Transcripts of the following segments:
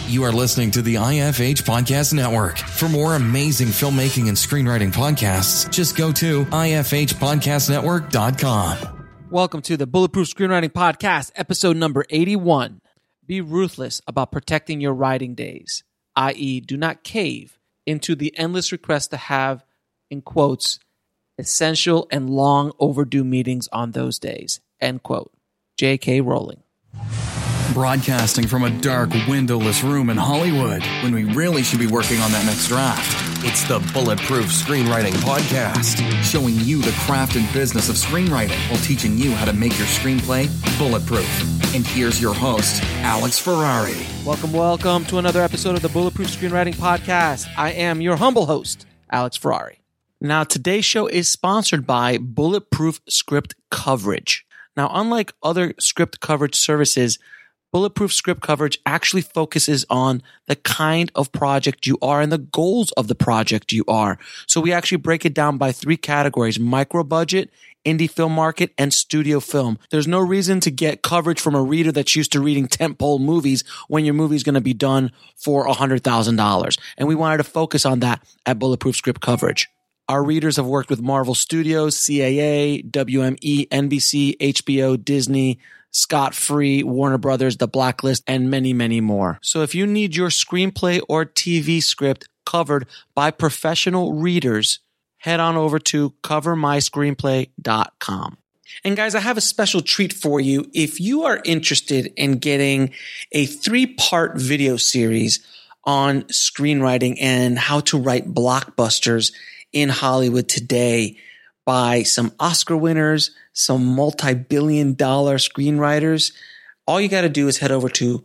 You are listening to the IFH Podcast Network. For more amazing filmmaking and screenwriting podcasts, just go to ifhpodcastnetwork.com. Welcome to the Bulletproof Screenwriting Podcast, episode number 81. Be ruthless about protecting your writing days, i.e., do not cave into the endless request to have, in quotes, essential and long overdue meetings on those days, end quote. J.K. Rowling. Broadcasting from a dark, windowless room in Hollywood when we really should be working on that next draft. It's the Bulletproof Screenwriting Podcast, showing you the craft and business of screenwriting while teaching you how to make your screenplay bulletproof. And here's your host, Alex Ferrari. Welcome to another episode of the Bulletproof Screenwriting Podcast. I am your humble host, Alex Ferrari. Now, today's show is sponsored by Bulletproof Script Coverage. Now, unlike other script coverage services, Bulletproof Script Coverage actually focuses on the kind of project you are and the goals of the project you are. So we actually break it down by three categories: micro budget, indie film market, and studio film. There's no reason to get coverage from a reader that's used to reading tentpole movies when your movie is going to be done for $100,000. And we wanted to focus on that at Bulletproof Script Coverage. Our readers have worked with Marvel Studios, CAA, WME, NBC, HBO, Disney, Scott Free, Warner Brothers, The Blacklist, and many, many more. So if you need your screenplay or TV script covered by professional readers, head on over to covermyscreenplay.com. And guys, I have a special treat for you. If you are interested in getting a 3-part video series on screenwriting and how to write blockbusters in Hollywood today by some Oscar winners, some multi-billion-dollar screenwriters, all you got to do is head over to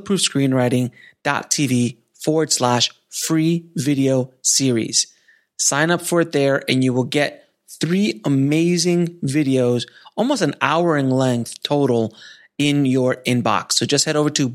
bulletproofscreenwriting.tv/free video series. Sign up for it there and you will get 3 amazing videos, almost an hour in length total, in your inbox. So just head over to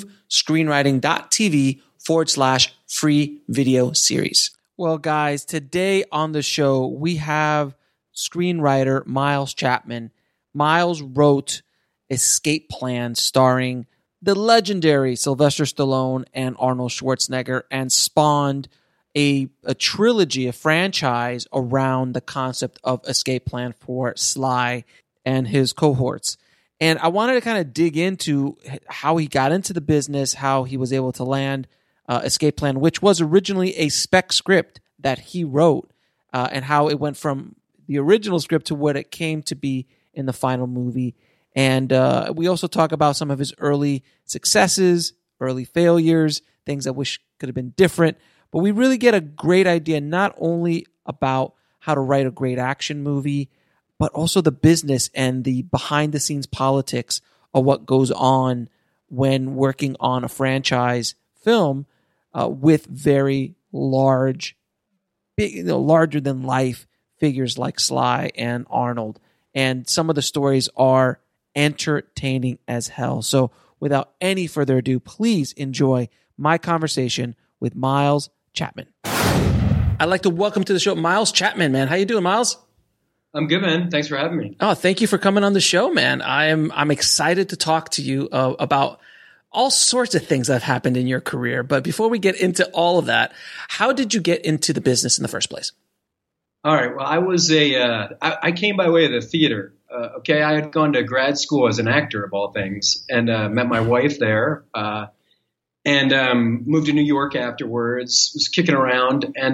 bulletproofscreenwriting.tv/free video series. Well, guys, today on the show, we have screenwriter Miles Chapman. Miles wrote Escape Plan, starring the legendary Sylvester Stallone and Arnold Schwarzenegger, and spawned a trilogy, a franchise around the concept of Escape Plan for Sly and his cohorts. And I wanted to kind of dig into how he got into the business, how he was able to land Escape Plan, which was originally a spec script that he wrote, and how it went from the original script to what it came to be in the final movie. And we also talk about some of his early successes, early failures, things I wish could have been different. But we really get a great idea not only about how to write a great action movie, but also the business and the behind-the-scenes politics of what goes on when working on a franchise film with very large, big, larger than life figures like Sly and Arnold. And some of the stories are entertaining as hell. So without any further ado, please enjoy my conversation with Miles Chapman. I'd like to welcome to the show Miles Chapman, man. How you doing, Miles? I'm good, man. Thanks for having me. Oh, thank you for coming on the show, man. I'm excited to talk to you about all sorts of things that have happened in your career. But before we get into all of that, how did you get into the business in the first place? All right. Well, I came by way of the theater. Okay. I had gone to grad school as an actor of all things, and met my wife there, and moved to New York afterwards, was kicking around, and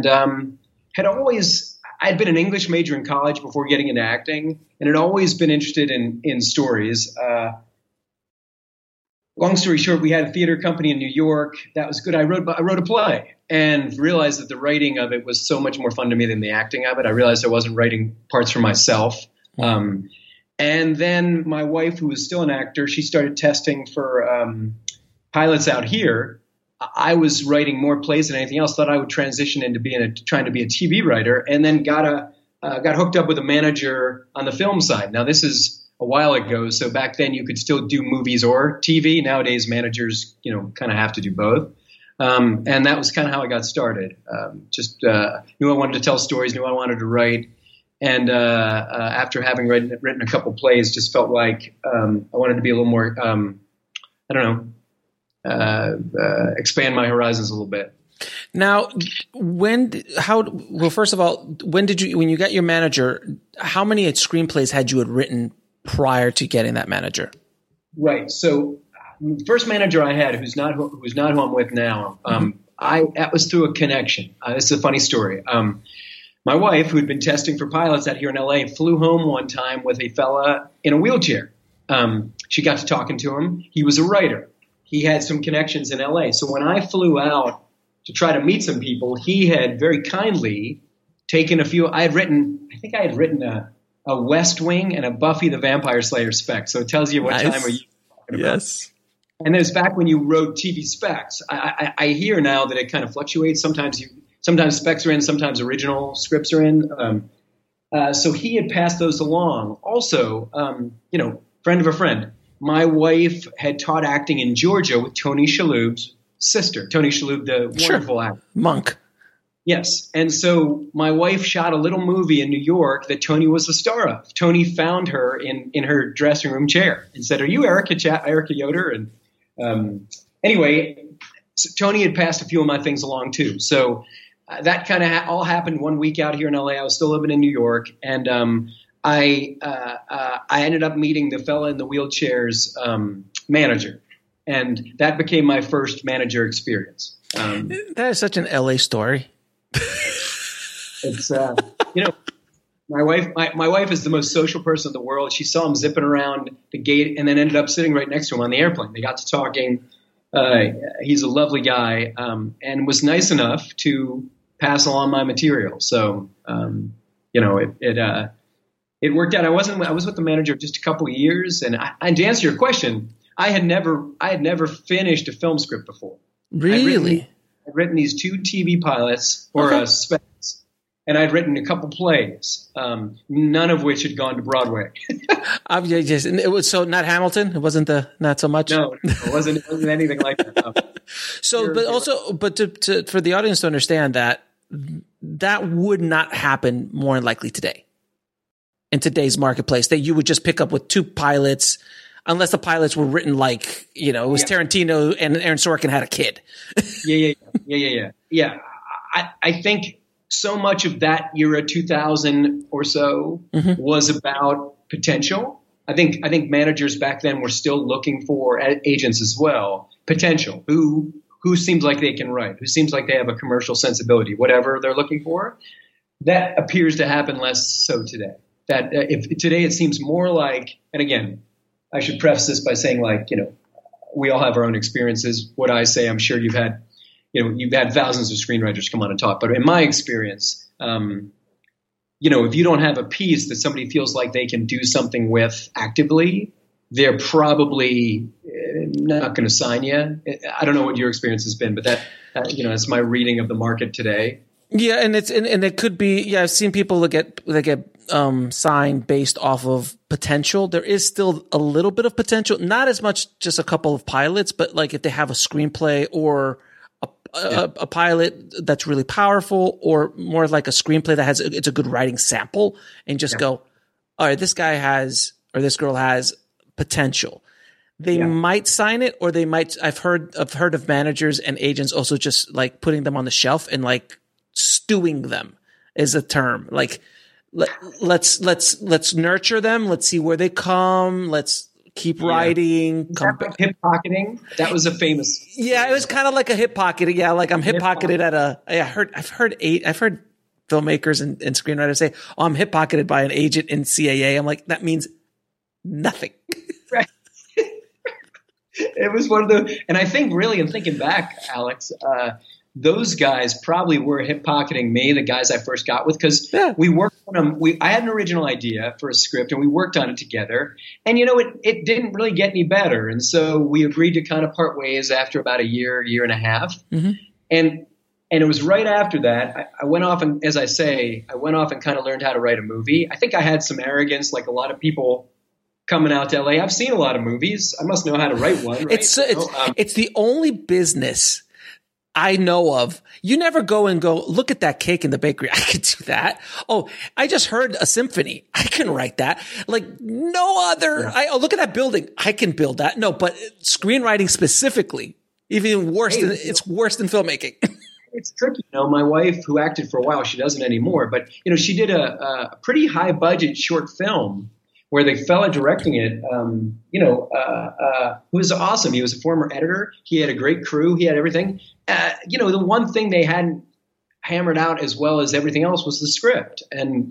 I'd been an English major in college before getting into acting, and had always been interested in stories. Long story short, we had a theater company in New York. That was good. I wrote a play and realized that the writing of it was so much more fun to me than the acting of it. I realized I wasn't writing parts for myself. And then my wife, who was still an actor, she started testing for pilots out here. I was writing more plays than anything else. Thought I would transition into trying to be a TV writer, and then got hooked up with a manager on the film side. Now this is a while ago, so back then you could still do movies or TV. Nowadays managers, kind of have to do both. And that was kind of how I got started. Knew I wanted to tell stories, knew I wanted to write. And after having written a couple plays, just felt like I wanted to be a little more, expand my horizons a little bit. Now, first of all, when you got your manager, how many screenplays had you written prior to getting that manager? Right. So the first manager I had, who's not who I'm with now, that was through a connection. This is a funny story. My wife, who had been testing for pilots out here in LA, flew home one time with a fella in a wheelchair. She got to talking to him. He was a writer. He had some connections in LA. So when I flew out to try to meet some people, he had very kindly taken a few. I think I had written a West Wing and a Buffy the Vampire Slayer spec. So it tells you what time are you talking about. Yes. And it was back when you wrote TV specs. I hear now that it kind of fluctuates. Sometimes specs are in, sometimes original scripts are in. So he had passed those along. Also, friend of a friend. My wife had taught acting in Georgia with Tony Shalhoub's sister. Tony Shalhoub, the wonderful actor. Monk. Yes. And so my wife shot a little movie in New York that Tony was the star of. Tony found her in her dressing room chair and said, "Are you Erica Yoder?" And anyway, so Tony had passed a few of my things along too. So that kind of all happened one week out here in LA. I was still living in New York, and I ended up meeting the fella in the wheelchair's manager, and that became my first manager experience. That is such an LA story. It's my wife is the most social person in the world. She saw him zipping around the gate and then ended up sitting right next to him on the airplane. They got to talking. He's a lovely guy, and was nice enough to pass along my material. So it worked out. I was with the manager just a couple of years, and to answer your question, I had never finished a film script before. Really? I'd written these 2 TV pilots or specs, and I'd written a couple plays, none of which had gone to Broadway. And it was not Hamilton. It wasn't not so much. No, it wasn't anything like that. No. For the audience to understand that would not happen more likely today. In today's marketplace, that you would just pick up with 2 pilots, unless the pilots were written like, it was Tarantino and Aaron Sorkin had a kid. Yeah. I think so much of that era, 2000 or so, was about potential. I think managers back then were still looking for agents as well, potential, who seems like they can write, who seems like they have a commercial sensibility, whatever they're looking for. That appears to happen less so today. That if today it seems more like, and again, I should preface this by saying, we all have our own experiences. What I say, I'm sure you've had thousands of screenwriters come on and talk. But in my experience, if you don't have a piece that somebody feels like they can do something with actively, they're probably not going to sign you. I don't know what your experience has been, but that's my reading of the market today. Yeah, and it could be. Yeah, I've seen people that get signed based off of potential. There is still a little bit of potential, not as much just a couple of pilots, but like if they have a screenplay or a pilot that's really powerful, or more like a screenplay that it's a good writing sample, and just go, all right, this guy has or this girl has potential. They might sign it, or they might. I've heard of managers and agents also just like putting them on the shelf and like stewing them is a term. Like let's nurture them. Let's see where they come. Let's keep writing. Hip pocketing. That was a famous. Yeah, it was kind of like a hip pocketing. Yeah, like I'm hip pocketed at a. I've heard filmmakers and screenwriters say, "Oh, I'm hip pocketed by an agent in CAA." I'm like, that means nothing. Right. It was one of the, and I think really, in thinking back, Alex, those guys probably were hip pocketing me, the guys I first got with, because we worked on them. I had an original idea for a script, and we worked on it together. And it didn't really get any better, and so we agreed to kind of part ways after about a year and a half. Mm-hmm. And it was right after that I went off and, as I say, kind of learned how to write a movie. I think I had some arrogance, like a lot of people coming out to LA. I've seen a lot of movies. I must know how to write one. Right? It's the only business I know of. You never go, look at that cake in the bakery. I could do that. Oh, I just heard a symphony. I can write that. Like no other. Yeah. Look at that building. I can build that. No, but screenwriting specifically, Even worse it's worse than filmmaking. It's tricky. My wife, who acted for a while, she doesn't anymore, but she did a pretty high budget short film where the fella directing it, who was awesome. He was a former editor. He had a great crew. He had everything. The one thing they hadn't hammered out as well as everything else was the script. And,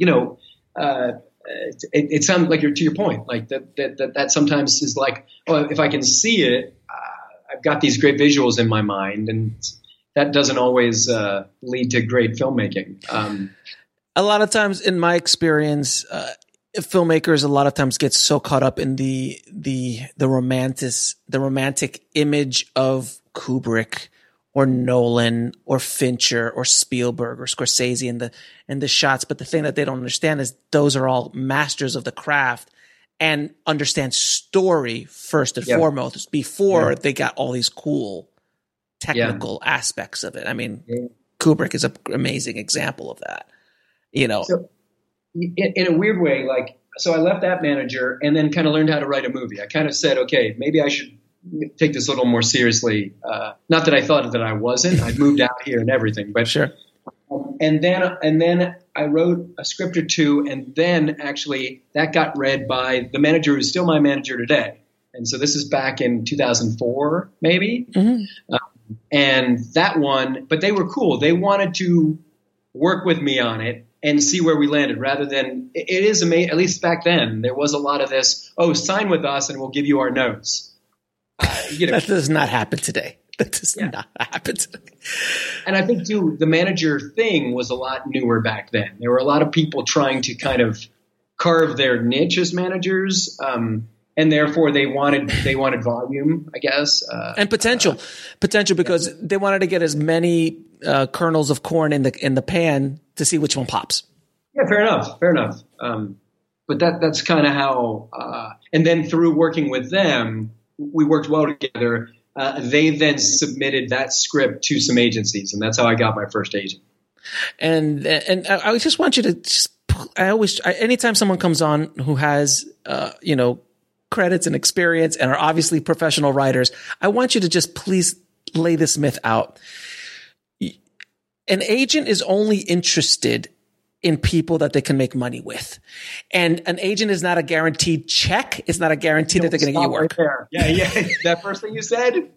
it sounds like to your point, like that sometimes is like, oh, if I can see it, I've got these great visuals in my mind, and that doesn't always lead to great filmmaking. A lot of times, in my experience, filmmakers a lot of times get so caught up in the romantic image of Kubrick or Nolan or Fincher or Spielberg or Scorsese and the shots. But the thing that they don't understand is those are all masters of the craft and understand story first and foremost before they got all these cool technical aspects of it. I mean, Kubrick is an amazing example of that, So in a weird way, so I left that manager and then kind of learned how to write a movie. I kind of said, okay, maybe I should take this a little more seriously. Not that I thought that I wasn't. I'd moved out here and everything, but sure. And then I wrote a script or two, and then actually that got read by the manager who's still my manager today. And so this is back in 2004, maybe. Mm-hmm. And that one, but they were cool. They wanted to work with me on it and see where we landed rather than it is amazing. At least back then, there was a lot of this, sign with us and we'll give you our notes. That does not happen today. That does not happen today. And I think, too, the manager thing was a lot newer back then. There were a lot of people trying to kind of carve their niche as managers, and therefore they wanted volume, I guess. And potential because they wanted to get as many kernels of corn in the pan to see which one pops. Yeah, fair enough. But that's kind of how. And then through working with them, we worked well together. They then submitted that script to some agencies, and that's how I got my first agent. And I just want you to anytime someone comes on who has credits and experience and are obviously professional writers, I want you to just please lay this myth out. An agent is only interested in people that they can make money with. And an agent is not a guaranteed check. It's not a guarantee that they're going to get you work. Right there. Yeah. That first thing you said.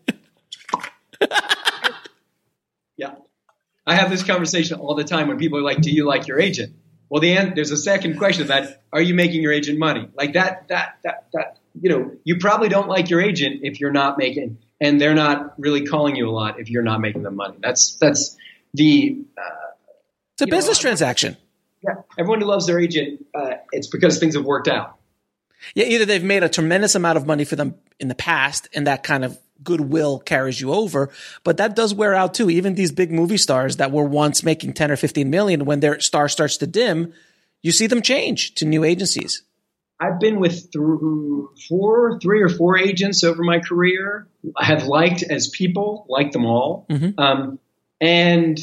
Yeah. I have this conversation all the time when people are like, do you like your agent? Well, there's a second question that, are you making your agent money? Like that, you probably don't like your agent if you're not making, and they're not really calling you a lot if you're not making them money. That's the, it's a business transaction. Yeah. Everyone who loves their agent, it's because things have worked out. Yeah. Either they've made a tremendous amount of money for them in the past, and that kind of goodwill carries you over, but that does wear out too. Even these big movie stars that were once making 10 or 15 million, when their star starts to dim, you see them change to new agencies. I've been with three or four agents over my career. I have liked as people, liked them all. Mm-hmm. And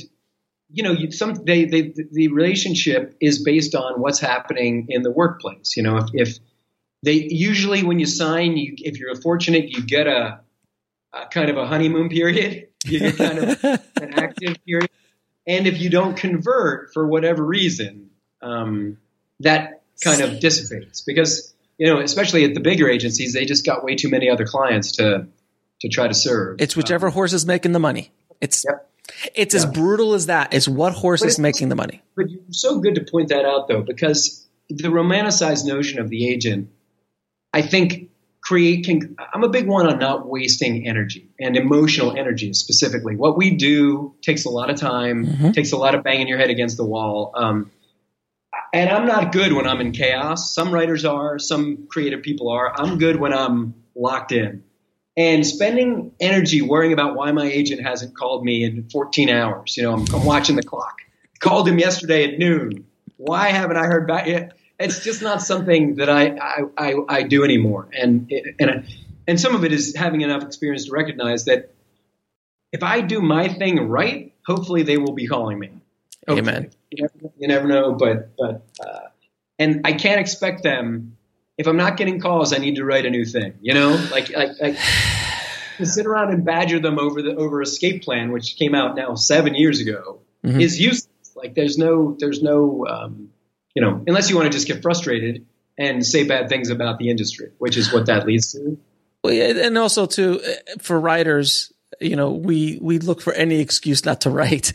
the relationship is based on what's happening in the workplace. If they usually, when you sign, if you're fortunate, you get a kind of a honeymoon period. You get kind of an active period. And if you don't convert for whatever reason, that kind of dissipates because, especially at the bigger agencies, they just got way too many other clients to try to serve. It's whichever horse is making the money. It's as brutal as that. It's what horse is making the money. But you're so good to point that out, though, because the romanticized notion of the agent, I think, I'm a big one on not wasting energy and emotional energy specifically. What we do takes a lot of time, takes a lot of banging your head against the wall. And I'm not good when I'm in chaos. Some writers are, some creative people are. I'm good when I'm locked in. And spending energy worrying about why my agent hasn't called me in 14 hours. I'm watching the clock. Called him yesterday at noon. Why haven't I heard back yet? It's just not something that I do anymore. And some of it is having enough experience to recognize that if I do my thing right, hopefully they will be calling me. Hopefully. Amen. You never know, but and I can't expect them. If I'm not getting calls, I need to write a new thing. to sit around and badger them over Escape Plan, which came out now 7 years ago, is useless. Like there's no unless you want to just get frustrated and say bad things about the industry, which is what that leads to. Well, yeah, and also too, for writers, we look for any excuse not to write.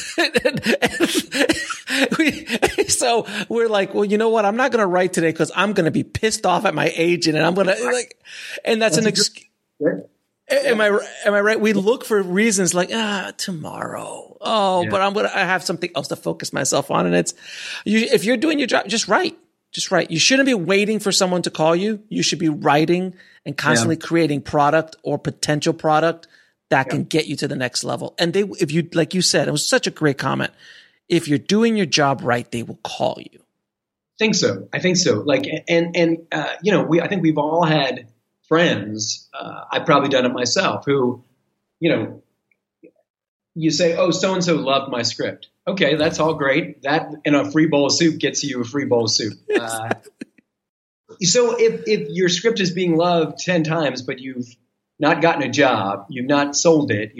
So we're like, well, you know what? I'm not going to write today because I'm going to be pissed off at my agent, and I'm going to and that's an excuse. Am I right? We look for reasons like, tomorrow. But I have something else to focus myself on. And it's, if you're doing your job, just write. You shouldn't be waiting for someone to call you. You should be writing and constantly creating product or potential product that can get you to the next level. And if you, like you said, it was such a great comment. If you're doing your job right, they will call you. I think so. Like, I think we've all had friends. I've probably done it myself who, you say, oh, so-and-so loved my script. Okay, that's all great. That and a free bowl of soup gets you a free bowl of soup. So if your script is being loved 10 times, but you've not gotten a job, you've not sold it,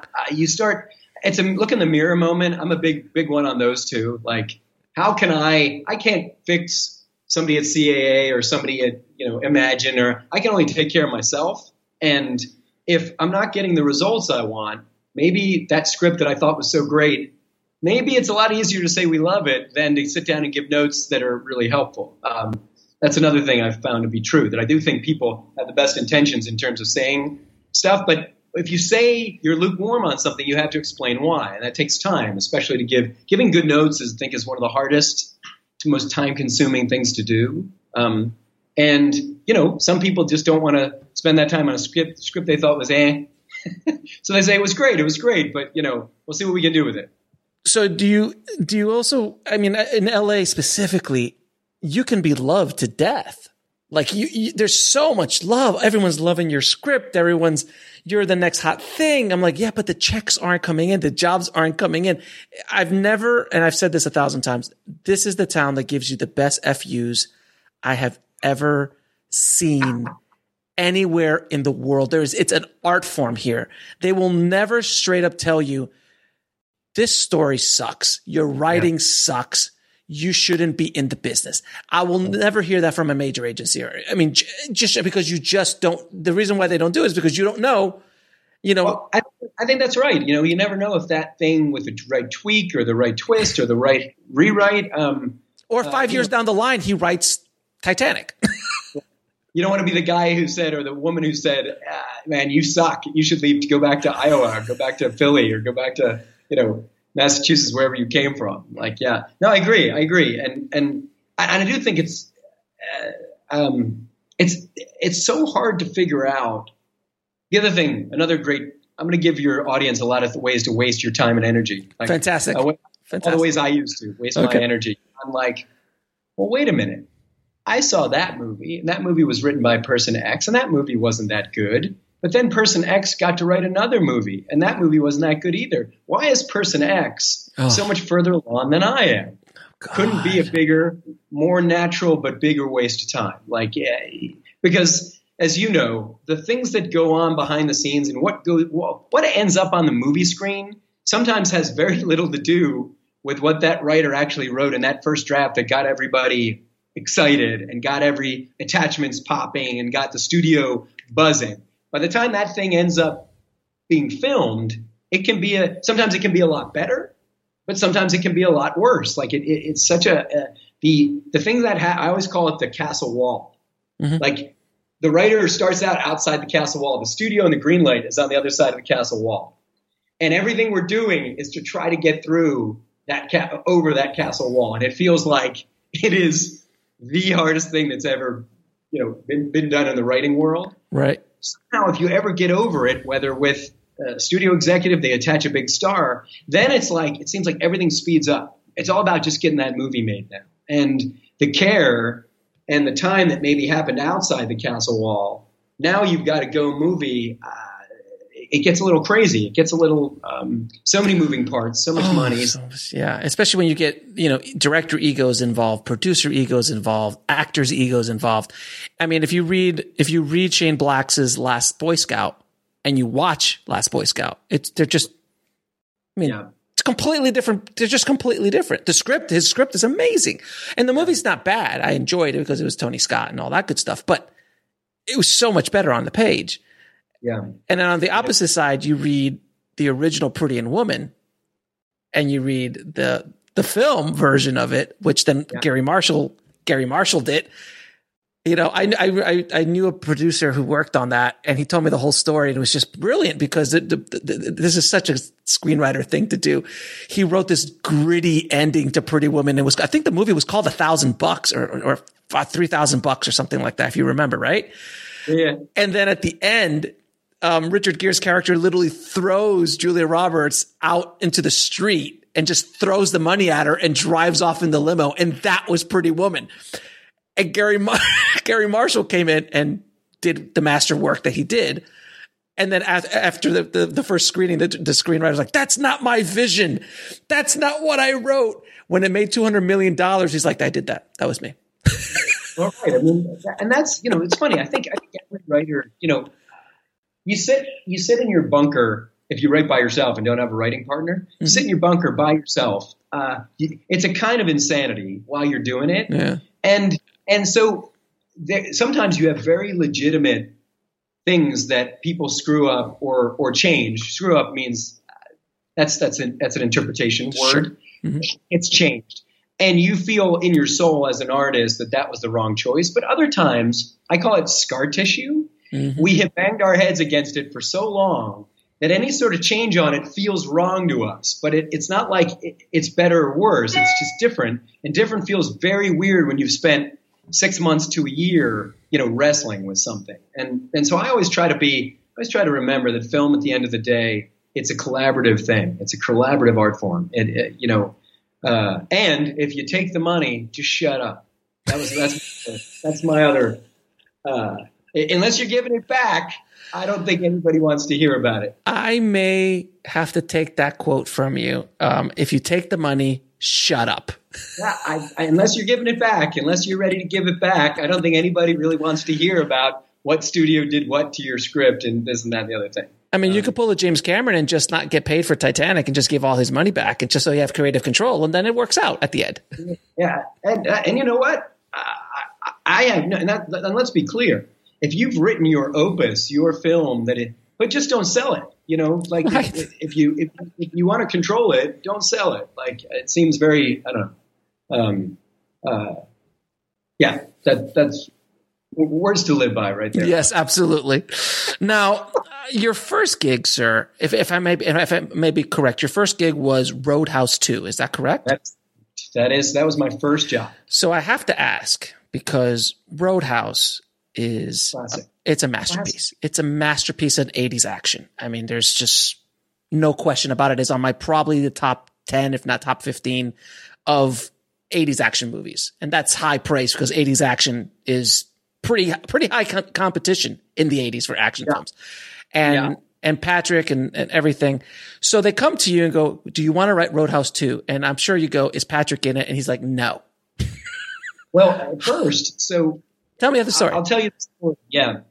it's a look in the mirror moment. I'm a big one on those two. Like, how can I can't fix somebody at CAA or somebody at, Imagine, or I can only take care of myself. And if I'm not getting the results I want, maybe that script that I thought was so great, maybe it's a lot easier to say we love it than to sit down and give notes that are really helpful. That's another thing I've found to be true, that I do think people have the best intentions in terms of saying stuff. But if you say you're lukewarm on something, you have to explain why. And that takes time, especially to giving good notes is one of the hardest, most time-consuming things to do. And some people just don't want to spend that time on a script they thought was so they say it was great, but we'll see what we can do with it. So do you also, in LA specifically, you can be loved to death. Like there's so much love. Everyone's loving your script. You're the next hot thing. I'm like, yeah, but the checks aren't coming in. The jobs aren't coming in. I've said this 1,000 times. This is the town that gives you the best FUs I have ever seen anywhere in the world. It's an art form here. They will never straight up tell you, this story sucks. Your writing sucks. You shouldn't be in the business. I will never hear that from a major agency. Just because you just don't. The reason why they don't do it is because you don't know. Well, I think that's right. You never know if that thing with the right tweak or the right twist or the right rewrite. Or 5 years down the line, he writes Titanic. You don't want to be the guy who said, or the woman who said, man, you suck. You should leave to go back to Iowa or go back to Philly or go back to, Massachusetts, wherever you came from. Like, yeah, no, I agree. And I do think it's so hard to figure out. The other thing, I'm going to give your audience a lot of ways to waste your time and energy. Like, Fantastic. All the ways I used to waste my energy. I'm like, well, wait a minute. I saw that movie, and that movie was written by person X, and that movie wasn't that good. But then person X got to write another movie, and that movie wasn't that good either. Why is person X so much further along than I am? Couldn't be a bigger, more natural, but bigger waste of time. Like, because as you know, the things that go on behind the scenes and what ends up on the movie screen sometimes has very little to do with what that writer actually wrote in that first draft that got everybody excited and got every attachments popping and got the studio buzzing. By the time that thing ends up being filmed, sometimes it can be a lot better, but sometimes it can be a lot worse. Like it's such the thing that I always call it the castle wall. Mm-hmm. Like the writer starts out outside the castle wall. The studio and the green light is on the other side of the castle wall. And everything we're doing is to try to get through over that castle wall. And it feels like it is the hardest thing that's ever, been done in the writing world. Right. Somehow, if you ever get over it, whether with a studio executive, they attach a big star, then it seems like everything speeds up. It's all about just getting that movie made now. And the care and the time that maybe happened outside the castle wall, now you've got to go movie. It gets a little crazy. It gets a little, so many moving parts, so much money. Especially when you get, director egos involved, producer egos involved, actors egos involved. I mean, if you read Shane Black's Last Boy Scout, and you watch Last Boy Scout, they're just, Yeah. it's completely different. They're just completely different. His script is amazing. And the movie's not bad. I enjoyed it because it was Tony Scott and all that good stuff, but it was so much better on the page. Yeah. And then on the opposite side, you read the original Pretty and Woman, and you read the film version of it, which then Gary Marshall did. You know, I knew a producer who worked on that, and he told me the whole story, and it was just brilliant because this is such a screenwriter thing to do. He wrote this gritty ending to Pretty Woman. I think the movie was called $1,000 or $3,000 or something like that, if you remember, right? Yeah. And then at the end, Richard Gere's character literally throws Julia Roberts out into the street and just throws the money at her and drives off in the limo. And that was Pretty Woman. And Gary Marshall came in and did the masterwork that he did. And then after the first screening, the screenwriter's like, that's not my vision. That's not what I wrote. When it made $200 million, he's like, I did that. That was me. Well, right. I mean, and that's, you know, it's funny. I think every writer, you know, you sit in your bunker if you write by yourself and don't have a writing partner. You sit in your bunker by yourself. It's a kind of insanity while you're doing it. Yeah. And so sometimes you have very legitimate things that people screw up or change. Screw up means that's an interpretation word. Sure. Mm-hmm. It's changed. And you feel in your soul as an artist that was the wrong choice. But other times, I call it scar tissue. Mm-hmm. We have banged our heads against it for so long that any sort of change on it feels wrong to us. But it's not like it's better or worse. It's just different. And different feels very weird when you've spent 6 months to a year, you know, wrestling with something. And so I always try to remember that film at the end of the day, it's a collaborative thing. It's a collaborative art form. You know, and if you take the money, just shut up. That's my other. Unless you're giving it back, I don't think anybody wants to hear about it. I may have to take that quote from you. If you take the money, shut up. Yeah, unless you're giving it back, unless you're ready to give it back, I don't think anybody really wants to hear about what studio did what to your script and this and that and the other thing. I mean, you could pull a James Cameron and just not get paid for Titanic and just give all his money back, and just so you have creative control, and then it works out at the end. Yeah, and you know what? I have, and let's be clear. If you've written your opus, your film, but just don't sell it. You know, like right. if you want to control it, don't sell it. Like it seems very, I don't know. Yeah, that's words to live by, right there. Yes, absolutely. Now, your first gig, sir, if I may be correct, your first gig was Roadhouse 2. Is that correct? That was my first job. So I have to ask, because Roadhouse is it's a masterpiece. Classic. It's a masterpiece of 80s action. I mean, there's just no question about it. It's on my probably the top 10, if not top 15 of 80s action movies. And that's high praise because 80s action is pretty high competition in the 80s for action films. And Patrick and everything. So they come to you and go, do you want to write Roadhouse 2? And I'm sure you go, is Patrick in it? And he's like, no. Well, at first, so tell me the story. I'll tell you the story. Yeah.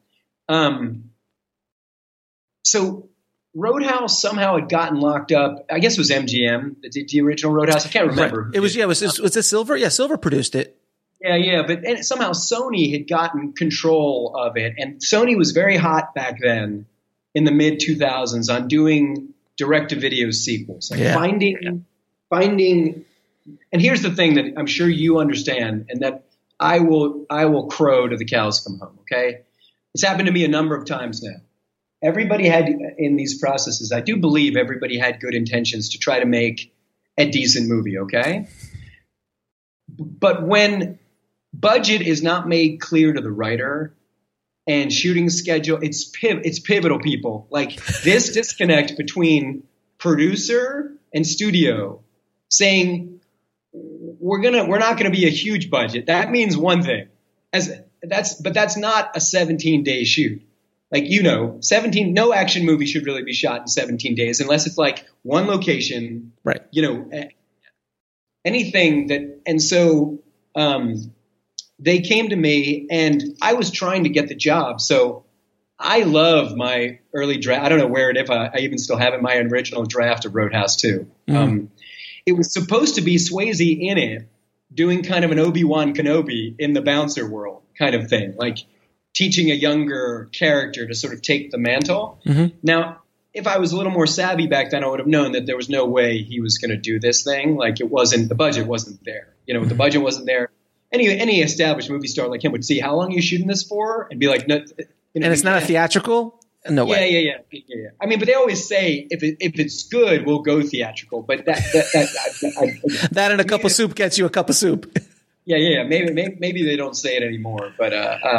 So Roadhouse somehow had gotten locked up. I guess it was MGM, the original Roadhouse. I can't remember. Right. It was it Silver? Yeah, Silver produced it. Yeah. But somehow Sony had gotten control of it. And Sony was very hot back then in the mid 2000s on doing direct-to-video sequels. Like finding, and here's the thing that I'm sure you understand, and that I will crow to the cows come home. Okay, it's happened to me a number of times now. Everybody had in these processes, I do believe everybody had good intentions to try to make a decent movie. Okay, but when budget is not made clear to the writer and shooting schedule, it's pivotal, people. Like this disconnect between producer and studio saying, we're not gonna be a huge budget. That means one thing. But that's not a 17-day shoot. Like, you know, no action movie should really be shot in 17 days unless it's like one location. Right. You know, anything that, and so they came to me and I was trying to get the job. So I love my early draft. I don't know if I even still have it, my original draft of Roadhouse 2. It was supposed to be Swayze in it, doing kind of an Obi-Wan Kenobi in the bouncer world kind of thing, like teaching a younger character to sort of take the mantle. Now, if I was a little more savvy back then, I would have known that there was no way he was going to do this thing. Like the budget wasn't there. The budget wasn't there. Any established movie star like him would see, how long are you shooting this for? And be like, no. And it's not a theatrical? No way. Yeah. I mean, but they always say if it's good, we'll go theatrical. But that and a cup of soup gets you a cup of soup. Yeah. Maybe they don't say it anymore. But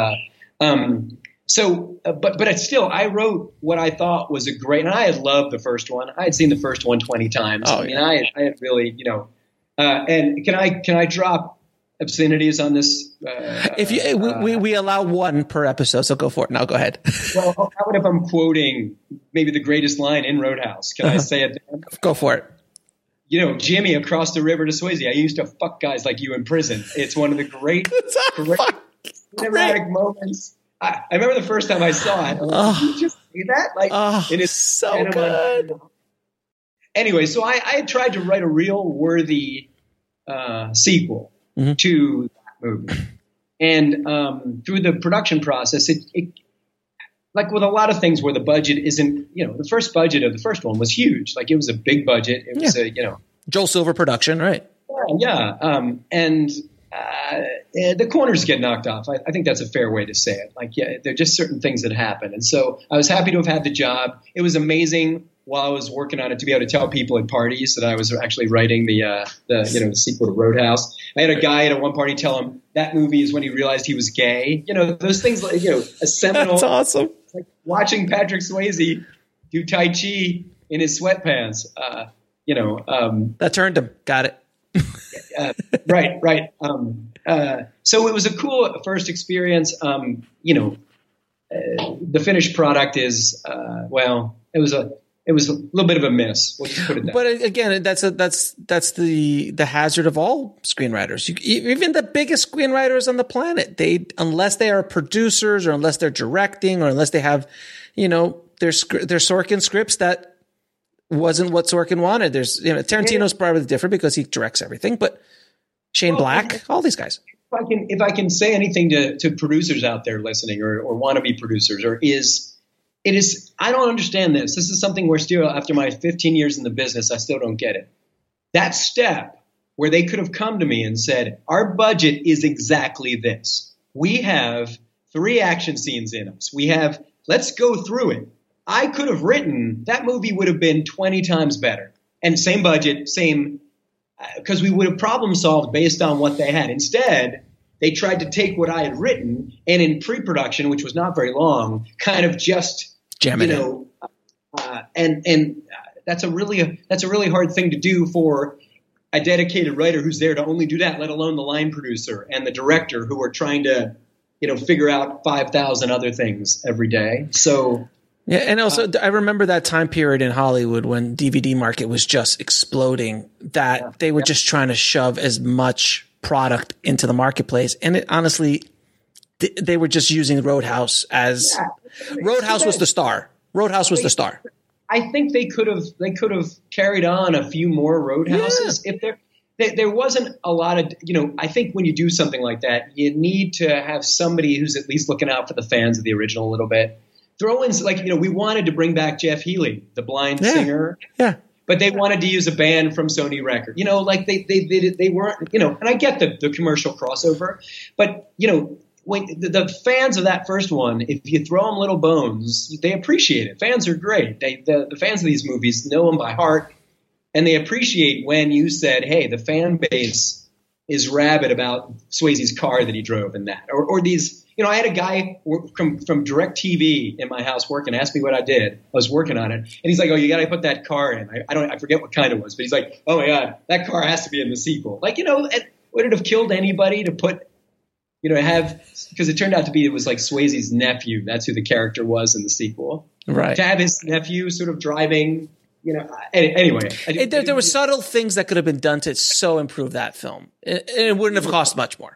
but still, I wrote what I thought was a great. And I had loved the first one. I had seen the first one 20 times. I had really, and can I drop obscenities on this? We allow one per episode, so go for it. Now go ahead. Well, how about if I'm quoting maybe the greatest line in Roadhouse? Can I say it? Go for it. Jimmy, across the river to Swayze, I used to fuck guys like you in prison. It's one of the great cinematic moments. I remember the first time I saw it. Did you just see that? It is so good. Anyway, so I had tried to write a real worthy sequel to that movie. And through the production process, it like with a lot of things where the budget isn't, the first budget of the first one was huge. Like it was a big budget. It was Joel Silver production, right? Yeah. And the corners get knocked off. I think that's a fair way to say it. Like, there are just certain things that happen. And so I was happy to have had the job. It was amazing while I was working on it to be able to tell people at parties that I was actually writing the sequel to Roadhouse. I had a guy at one party tell him that movie is when he realized he was gay. Those things like, a seminal. That's awesome. Like watching Patrick Swayze do Tai Chi in his sweatpants. That turned him. Got it. Right. So it was a cool first experience. The finished product is, it was a little bit of a miss. We'll just put it that way. But again, that's the hazard of all screenwriters. Even the biggest screenwriters on the planet, unless they are producers or unless they're directing or unless they have, their Sorkin scripts that wasn't what Sorkin wanted. There's, Tarantino's probably different because he directs everything, but Shane Black, all these guys. If I can say anything to producers out there listening or wannabe producers, I don't understand this. This is something where still, after my 15 years in the business, I still don't get it. That step where they could have come to me and said, our budget is exactly this. We have 3 action scenes in us. Let's go through it. I could have written, that movie would have been 20 times better. And same budget, because we would have problem solved based on what they had. Instead, they tried to take what I had written and in pre-production, which was not very long, kind of just jam it and that's a really hard thing to do for a dedicated writer who's there to only do that, let alone the line producer and the director who are trying to, figure out 5,000 other things every day. So. Yeah, and also I remember that time period in Hollywood when DVD market was just exploding, that they were just trying to shove as much product into the marketplace. And it honestly, they were just using Roadhouse as Roadhouse was the star. Roadhouse was the star. I think they could have carried on a few more Roadhouses if there wasn't a lot of, I think when you do something like that, you need to have somebody who's at least looking out for the fans of the original a little bit. Throw in, we wanted to bring back Jeff Healey, the blind singer. Yeah. But they wanted to use a band from Sony Record. They weren't, and I get the commercial crossover, but, when the fans of that first one, if you throw them little bones, they appreciate it. Fans are great. The fans of these movies know them by heart, and they appreciate when you said, hey, the fan base is rabid about Swayze's car that he drove in that. Or these, I had a guy from DirecTV in my house working, asked me what I did. I was working on it. And he's like, oh, you got to put that car in. I forget what kind it was, but he's like, oh my God, that car has to be in the sequel. Would it have killed anybody to put, because it turned out to be, it was like Swayze's nephew. That's who the character was in the sequel. Right. To have his nephew sort of driving, anyway. There were subtle things that could have been done to so improve that film. It wouldn't have cost much more.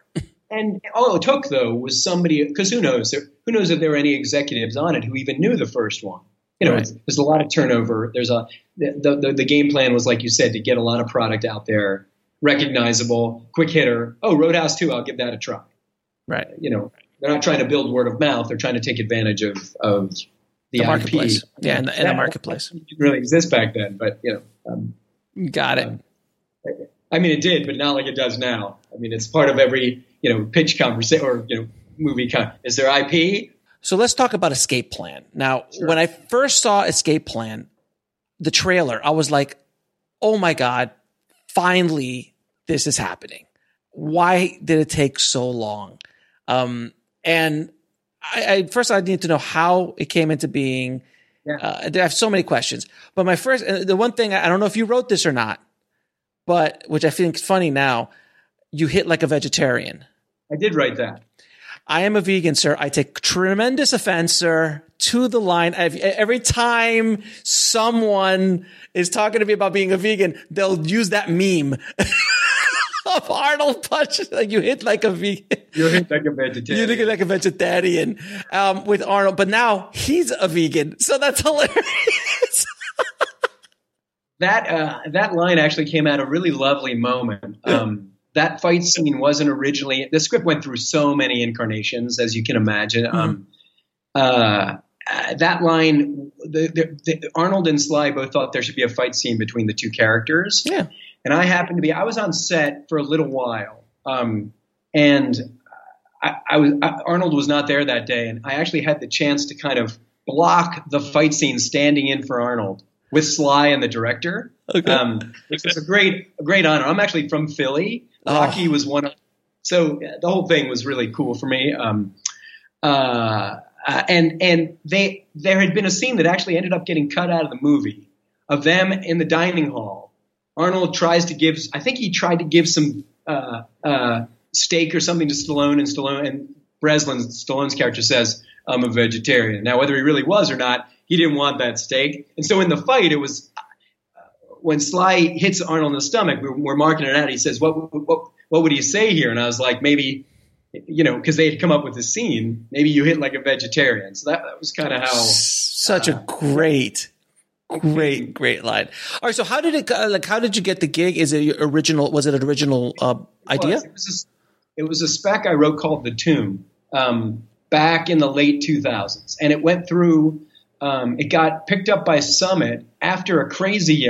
And all it took, though, was somebody, because who knows if there were any executives on it who even knew the first one. Right. There's a lot of turnover. The game plan was, like you said, to get a lot of product out there, recognizable, quick hitter. Oh, Roadhouse 2, I'll give that a try. Right. They're not trying to build word of mouth. They're trying to take advantage of the marketplace. IP. Yeah, in the marketplace. It didn't really exist back then, but got it. I mean, it did, but not like it does now. I mean, it's part of every pitch conversation or movie. Is there IP? So let's talk about Escape Plan. Now, When I first saw Escape Plan, the trailer, I was like, "Oh my God, finally this is happening. Why did it take so long?" And first I need to know how it came into being. Yeah. I have so many questions, but the one thing, I don't know if you wrote this or not, but which I think is funny now, you hit like a vegetarian. I did write that. I am a vegan, sir. I take tremendous offense, sir, to the line. Every time someone is talking to me about being a vegan, they'll use that meme of Arnold punches. Like, you hit like a vegan. You hit like a vegetarian. You hit like a vegetarian with Arnold. But now he's a vegan. So that's hilarious. That line actually came at a really lovely moment. That fight scene wasn't originally – the script went through so many incarnations, as you can imagine. That line Arnold and Sly both thought there should be a fight scene between the two characters. Yeah. And I was on set for a little while. And Arnold was not there that day. And I actually had the chance to kind of block the fight scene standing in for Arnold with Sly and the director. Okay. Which was a great honor. I'm actually from Philly. Rocky was one of, so the whole thing was really cool for me. And there had been a scene that actually ended up getting cut out of the movie of them in the dining hall. Arnold tried to give some steak or something to Stallone, and Stallone's character says, "I'm a vegetarian." Now, whether he really was or not, he didn't want that steak. And so in the fight, it was when Sly hits Arnold in the stomach, we're marking it out. He says, what would he say here? And I was like, maybe, because they had come up with the scene, maybe you hit like a vegetarian. So that was kind of how. Such a great line. All right. So how did you get the gig? Was it an original idea? It was a spec I wrote called The Tomb back in the late 2000s. And it went through, it got picked up by Summit after a crazy,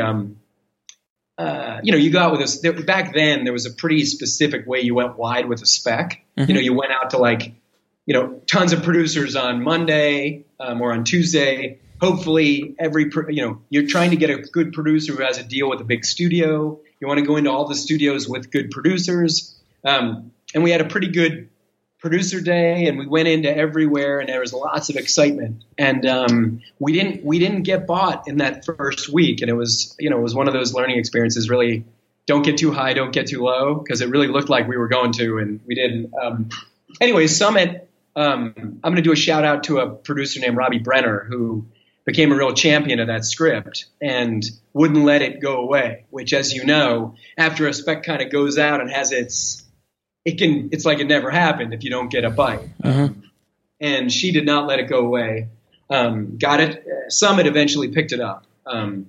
you go out with this. Back then, there was a pretty specific way you went wide with a spec. Mm-hmm. You went out to tons of producers on Monday or on Tuesday. Hopefully, you're trying to get a good producer who has a deal with a big studio. You want to go into all the studios with good producers. And we had a pretty good producer day, and we went into everywhere, and there was lots of excitement. And we didn't get bought in that first week, and it was one of those learning experiences. Really, don't get too high, don't get too low, because it really looked like we were going to, and we didn't. Anyway, Summit. I'm going to do a shout out to a producer named Robbie Brenner, who became a real champion of that script and wouldn't let it go away. Which, as you know, after a spec kind of goes out and has it's like it never happened if you don't get a bite. Mm-hmm. And she did not let it go away. Got it. Summit eventually picked it up. And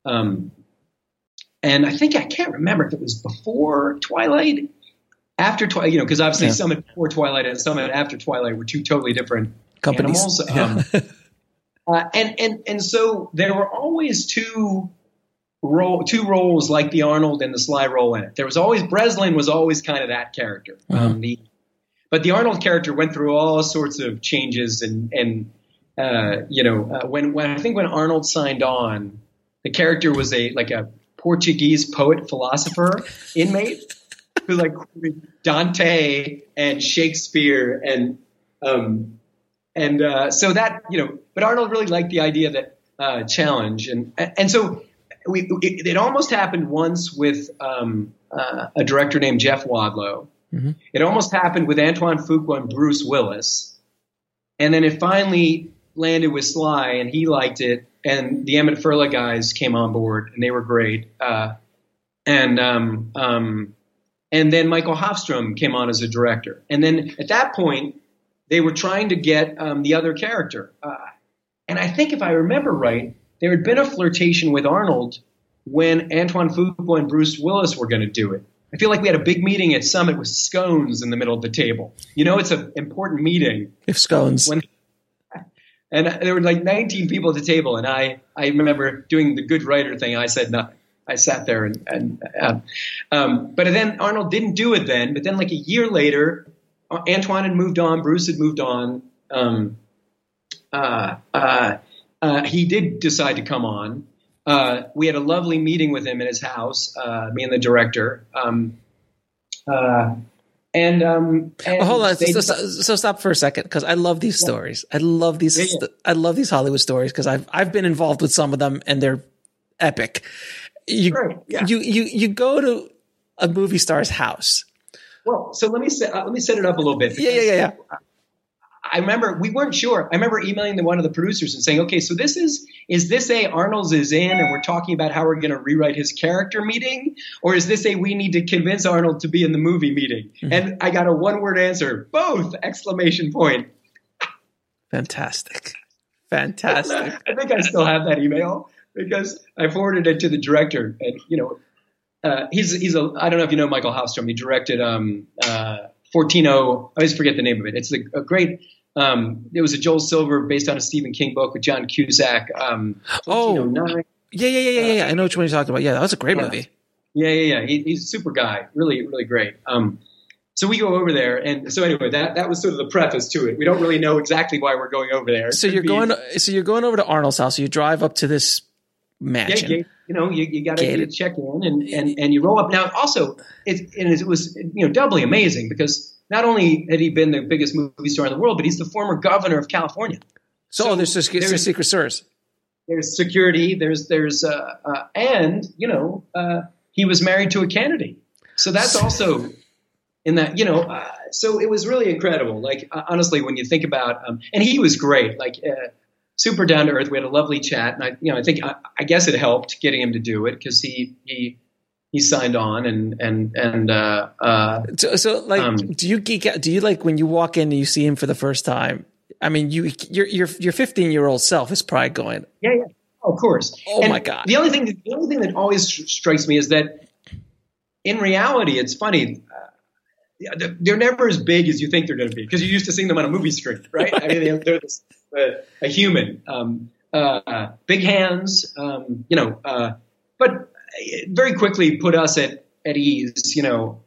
I can't remember if it was before Twilight, after Twilight, because obviously Summit before Twilight and Summit after Twilight were two totally different companies. Animals. And so there were always two roles like the Arnold and the Sly role in it. There was always Breslin was always kind of that character. Mm-hmm. But the Arnold character went through all sorts of changes when Arnold signed on, the character was a Portuguese poet philosopher inmate who Dante and Shakespeare so that but Arnold really liked the idea that challenge and so. It almost happened once with a director named Jeff Wadlow. Mm-hmm. It almost happened with Antoine Fuqua and Bruce Willis. And then it finally landed with Sly, and he liked it. And the Emmett Furla guys came on board, and they were great. And then Michael Hofstrom came on as a director. And then at that point, they were trying to get the other character. And I think if I remember right, there had been a flirtation with Arnold when Antoine Fuqua and Bruce Willis were going to do it. I feel like we had a big meeting at Summit with scones in the middle of the table. You know, it's an important meeting. If scones. And there were like 19 people at the table. And I remember doing the good writer thing. I said nothing. I sat there but then Arnold didn't do it then. But then like a year later, Antoine had moved on. Bruce had moved on. He did decide to come on. We had a lovely meeting with him in his house, me and the director. Hold on. So stop for a second, because I love these stories. I love these. I love these Hollywood stories because I've been involved with some of them and they're epic. You go to a movie star's house. Well, so let me set it up a little bit. Yeah. I remember we weren't sure. I remember emailing one of the producers and saying, okay, so is this a Arnold's is in and we're talking about how we're going to rewrite his character meeting? Or is this a we need to convince Arnold to be in the movie meeting? Mm-hmm. And I got a one-word answer, both! ! Fantastic. I think I still have that email because I forwarded it to the director. And, you know, he's I don't know if you know Michael Hofstrom. He directed 14-0. I always forget the name of it. It's a great. It was a Joel Silver based on a Stephen King book with John Cusack. 1409. Yeah. I know which one you're talking about. Yeah, that was a great movie. Yeah. He's a super guy. Really, really great. So we go over there, and so anyway, that was sort of the preface to it. We don't really know exactly why we're going over there. So you're going over to Arnold's house. So you drive up to this mansion. Yeah, you got to check in and you roll up. Now, also, it was doubly amazing because not only had he been the biggest movie star in the world, but he's the former governor of California. So there's Secret Service. There's security. And he was married to a Kennedy. So that's also in that. So it was really incredible. Like honestly, when you think about, and he was great. Like. Super down to earth. We had a lovely chat, and I guess it helped getting him to do it because he signed on So do you geek out? Do you like when you walk in and you see him for the first time? I mean, your 15-year-old self is probably going, yeah, of course. Oh my God. The only thing that always strikes me is that in reality, it's funny. They're never as big as you think they're going to be because you're used to seeing them on a movie screen, right? I mean, they're a human, big hands, but very quickly put us at ease, and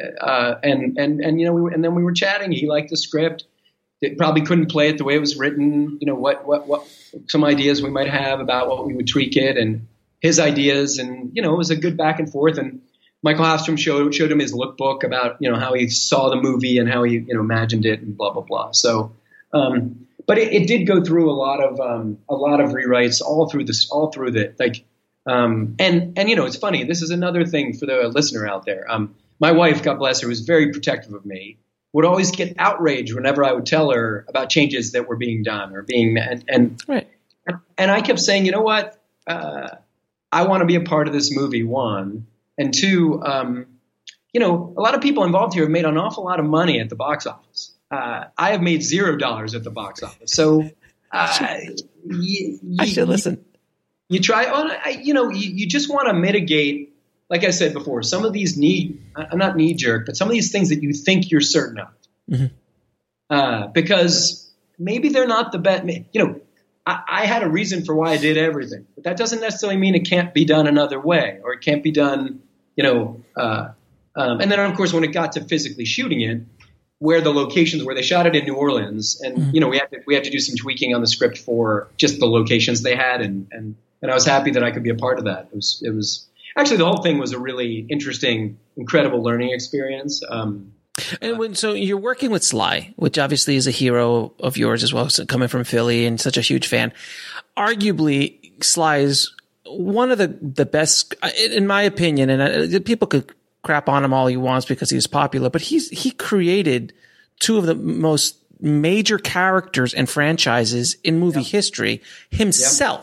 then we were chatting. He liked the script. They probably couldn't play it the way it was written. What some ideas we might have about what we would tweak it, and his ideas, and it was a good back and forth. And Michael Hofstrom showed him his lookbook about how he saw the movie and how he imagined it and blah blah blah. So, but it did go through a lot of rewrites all through the like, and it's funny. This is another thing for the listener out there. My wife, God bless her, was very protective of me. Would always get outraged whenever I would tell her about changes that were being done or being right. And I kept saying, you know what, I want to be a part of this movie. One. And two, a lot of people involved here have made an awful lot of money at the box office. I have made $0 at the box office. So I should listen. You try, you just want to mitigate, like I said before, some of these I'm not knee jerk, but some of these things that you think you're certain of. Mm-hmm. Because maybe they're not the best. I had a reason for why I did everything, but that doesn't necessarily mean it can't be done another way or it can't be done, and then of course, when it got to physically shooting it, where the locations where they shot it in New Orleans and, mm-hmm. we had to do some tweaking on the script for just the locations they had. And I was happy that I could be a part of that. It was actually, the whole thing was a really interesting, incredible learning experience. So you're working with Sly, which obviously is a hero of yours as well, coming from Philly and such a huge fan. Arguably, Sly is one of the best, in my opinion, and people could crap on him all he wants because he was popular, but he created two of the most major characters and franchises in movie history himself. Yep.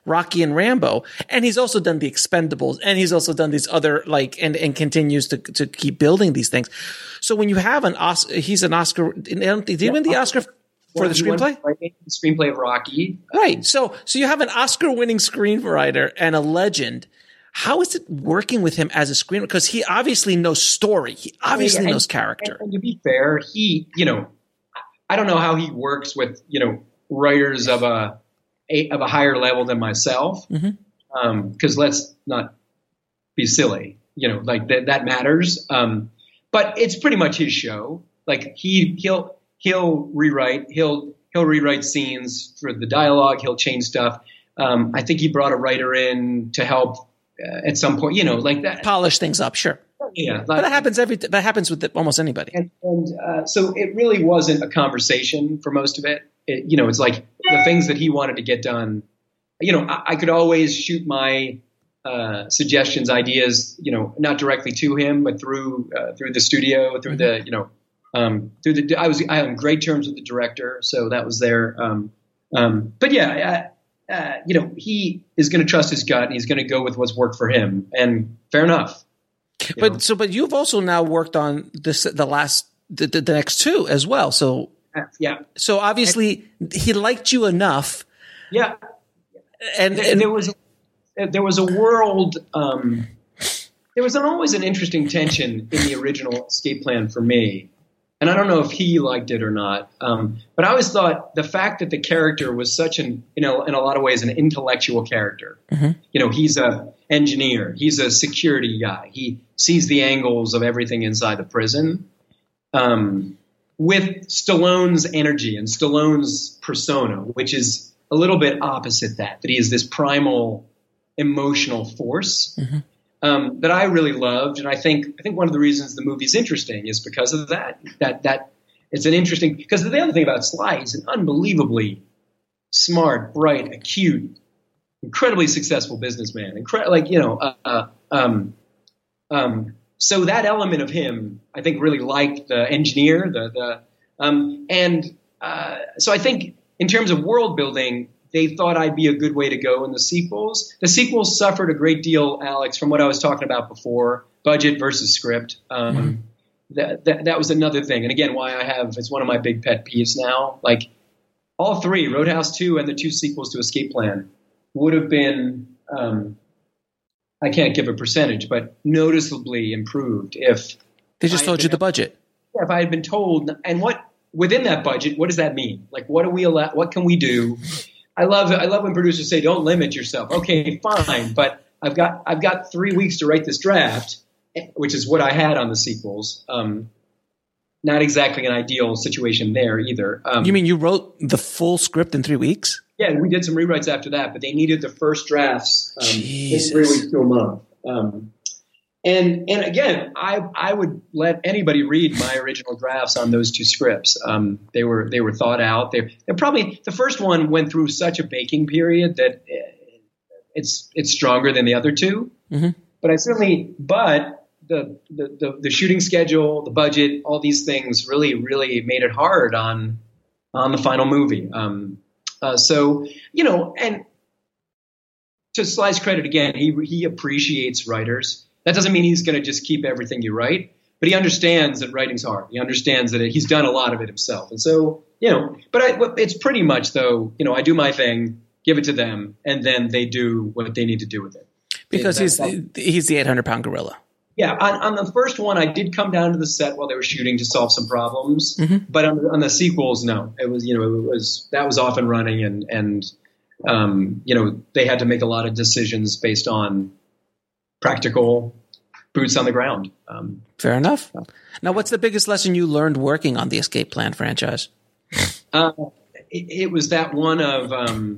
Rocky and Rambo, and he's also done the Expendables, and he's also done these other and continues to keep building these things. So when you have an Oscar, he's an Oscar. Did he win the Oscar for the screenplay? The screenplay of Rocky, right? So you have an Oscar-winning screenwriter and a legend. How is it working with him as a screenwriter? Because he obviously knows story. He obviously knows character. And to be fair, I don't know how he works with, writers of a higher level than myself. Because let's not be silly, that matters. But it's pretty much his show. Like he'll rewrite, he'll rewrite scenes for the dialogue. He'll change stuff. I think he brought a writer in to help at some point, like that. Polish things up. Sure. Yeah. But that happens with almost anybody. And so it really wasn't a conversation for most of it. It's like the things that he wanted to get done. I could always shoot my suggestions, ideas, not directly to him, but through the studio, through the, I had great terms with the director. So that was there. But yeah, he is going to trust his gut and he's going to go with what's worked for him, and fair enough. But you've also now worked on the next two as well. So yeah. So obviously he liked you enough. Yeah. And there was a world. There was always an interesting tension in the original escape plan for me. And I don't know if he liked it or not. But I always thought the fact that the character was such in a lot of ways, an intellectual character. He's a engineer. He's a security guy. He sees the angles of everything inside the prison. With Stallone's energy and Stallone's persona, which is a little bit opposite that he is this primal emotional force. That I really loved, and I think one of the reasons the movie's interesting is because of that. That it's an interesting, because the other thing about Sly is an unbelievably smart, bright, acute, incredibly successful businessman. So that element of him, I think, really liked the engineer. So I think in terms of world building, they thought I'd be a good way to go in the sequels. The sequels suffered a great deal, Alex, from what I was talking about before, budget versus script. That was another thing. And again, it's one of my big pet peeves now. Like all three, Roadhouse 2 and the two sequels to Escape Plan, would have been, I can't give a percentage, but noticeably improved if they just told you the budget. Yeah, if I had been told, and within that budget, what does that mean? Like, what do we allow? What can we do? I love when producers say, "Don't limit yourself." Okay, fine, but I've got 3 weeks to write this draft, which is what I had on the sequels. Not exactly an ideal situation there either. You mean you wrote the full script in 3 weeks? Yeah, we did some rewrites after that, but they needed the first drafts in 3 weeks to a month. And again, I would let anybody read my original drafts on those two scripts. They were thought out. They're probably, the first one went through such a baking period that it's stronger than the other two. But the shooting schedule, the budget, all these things really made it hard on the final movie. And to Sly's credit again, he appreciates writers. That doesn't mean he's going to just keep everything you write, but he understands that writing's hard. He understands that he's done a lot of it himself. And so, but it's pretty much though, I do my thing, give it to them, and then they do what they need to do with it. Because he's the 800-pound gorilla. Yeah. On the first one, I did come down to the set while they were shooting to solve some problems, but on the sequels, no, it was, that was off and running and they had to make a lot of decisions based on practical boots on the ground. Fair enough. Now, what's the biggest lesson you learned working on the Escape Plan franchise? It was that one of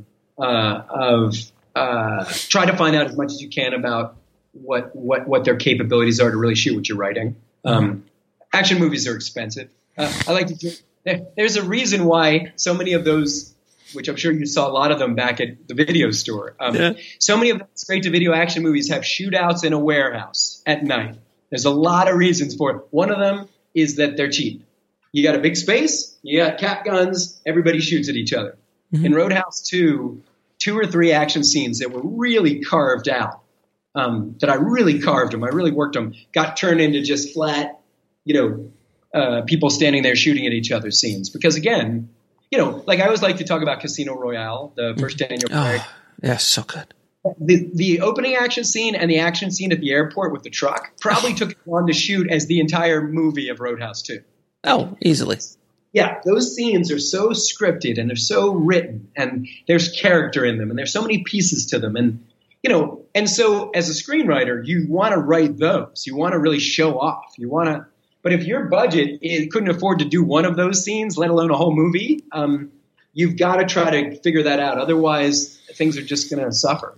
try to find out as much as you can about what their capabilities are to really shoot what you're writing. Action movies are expensive. I like to. There's a reason why so many of those, which I'm sure you saw a lot of them back at the video store. So many of the straight-to-video action movies have shootouts in a warehouse at night. There's a lot of reasons for it. One of them is that they're cheap. You got a big space, you got cap guns, everybody shoots at each other. In Roadhouse 2, 2 or 3 action scenes that were really carved out, that I really carved them. I really worked them, got turned into just flat, people standing there shooting at each other scenes. Because again, like I always like to talk about Casino Royale, the first Daniel Craig. Oh, yeah, so good. The opening action scene and the action scene at the airport with the truck probably took as long to shoot as the entire movie of Roadhouse 2. Oh, easily. Yeah, those scenes are so scripted and they're so written and there's character in them and there's so many pieces to them. And, and so as a screenwriter, you want to write those. You want to really show off. But if your budget couldn't afford to do one of those scenes, let alone a whole movie, you've got to try to figure that out. Otherwise, things are just going to suffer.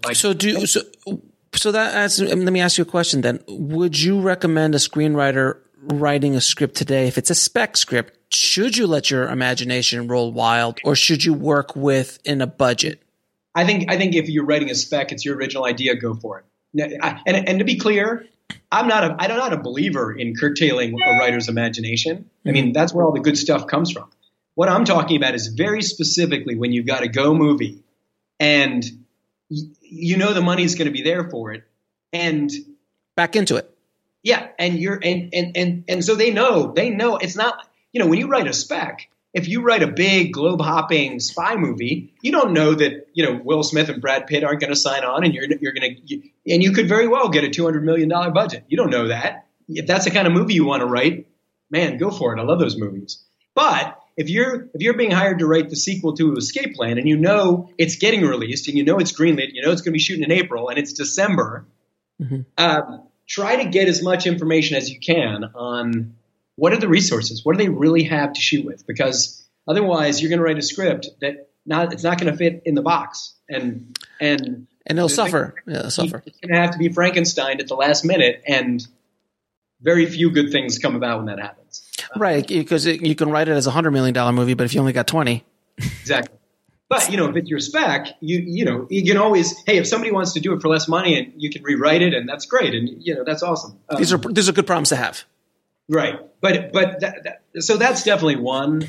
Let me ask you a question then. Would you recommend a screenwriter writing a script today? If it's a spec script, should you let your imagination roll wild, or should you work within a budget? I think if you're writing a spec, it's your original idea, go for it. And to be clear, I'm not a believer in curtailing a writer's imagination. I mean, that's where all the good stuff comes from. What I'm talking about is very specifically when you've got a go movie and the money's going to be there for it, and back into it. Yeah, and so they know it's not, when you write a spec, if you write a big globe hopping spy movie, you don't know that Will Smith and Brad Pitt aren't going to sign on, and you could very well get a $200 million budget. You don't know that. If that's the kind of movie you want to write, man, go for it. I love those movies. But if you're being hired to write the sequel to Escape Plan, and it's getting released, and it's greenlit, it's going to be shooting in April, and it's December, try to get as much information as you can on what are the resources, what do they really have to shoot with, because otherwise you're going to write a script that it's not going to fit in the box, and it'll suffer. Yeah, it'll suffer. It's going to have to be Frankenstein at the last minute, and very few good things come about when that happens. Right, because you can write it as $100 million movie, but if you only got 20. Exactly. But, if it's your spec, you can always, hey, if somebody wants to do it for less money and you can rewrite it, and that's great. And, that's awesome. These are good problems to have. Right. But so that's definitely one.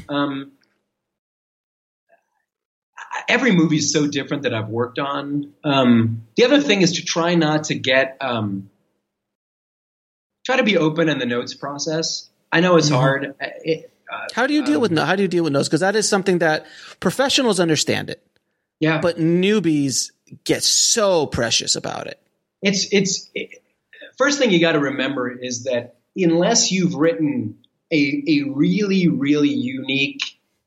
Every movie is so different that I've worked on. The other thing is to try not to get, try to be open in the notes process. I know it's hard. How do you deal with notes? Because that is something that professionals understand it. Yeah. But newbies get so precious about it. It's first thing you got to remember is that unless you've written a really, really unique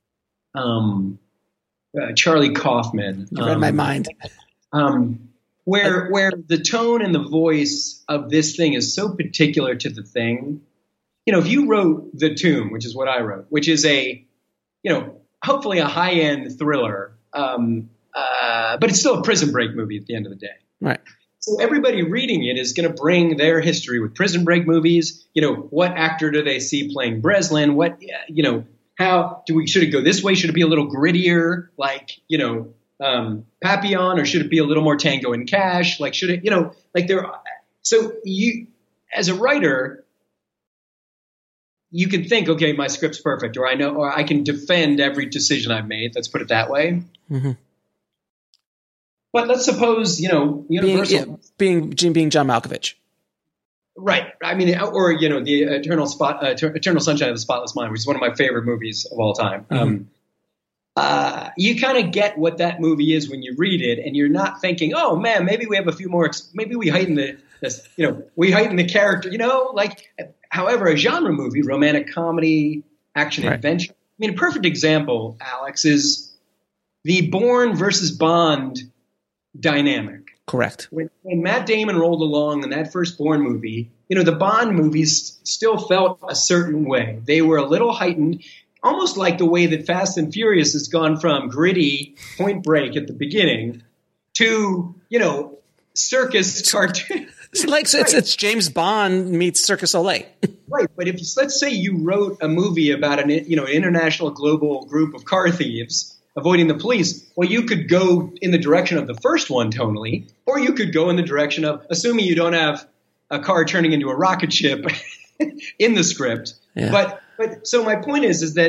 Charlie Kaufman. You read my mind. Where the tone and the voice of this thing is so particular to the thing. If you wrote The Tomb, which is what I wrote, which is hopefully a high-end thriller, but it's still a Prison Break movie at the end of the day. Right. So everybody reading it is going to bring their history with Prison Break movies. What actor do they see playing Breslin? What, should it go this way? Should it be a little grittier, like, Papillon, or should it be a little more Tango and Cash? Like, should it, so you, as a writer, you can think, okay, my script's perfect, or I can defend every decision I've made. Let's put it that way. Mm-hmm. But let's suppose, Universal being John Malkovich, right? I mean, or the Eternal Sunshine of the Spotless Mind, which is one of my favorite movies of all time. Mm-hmm. You kind of get what that movie is when you read it, and you're not thinking, oh man, maybe we have a few more, maybe we heighten the character, However, a genre movie, romantic comedy, action adventure. I mean, a perfect example, Alex, is the Bourne versus Bond dynamic. Correct. When Matt Damon rolled along in that first Bourne movie, the Bond movies still felt a certain way. They were a little heightened, almost like the way that Fast and Furious has gone from gritty Point Break at the beginning to, circus cartoon. It's James Bond meets Cirque du Soleil. Right, but let's say you wrote a movie about an international global group of car thieves avoiding the police, well, you could go in the direction of the first one tonally, or you could go in the direction of, assuming you don't have a car turning into a rocket ship in the script. Yeah. But so my point is that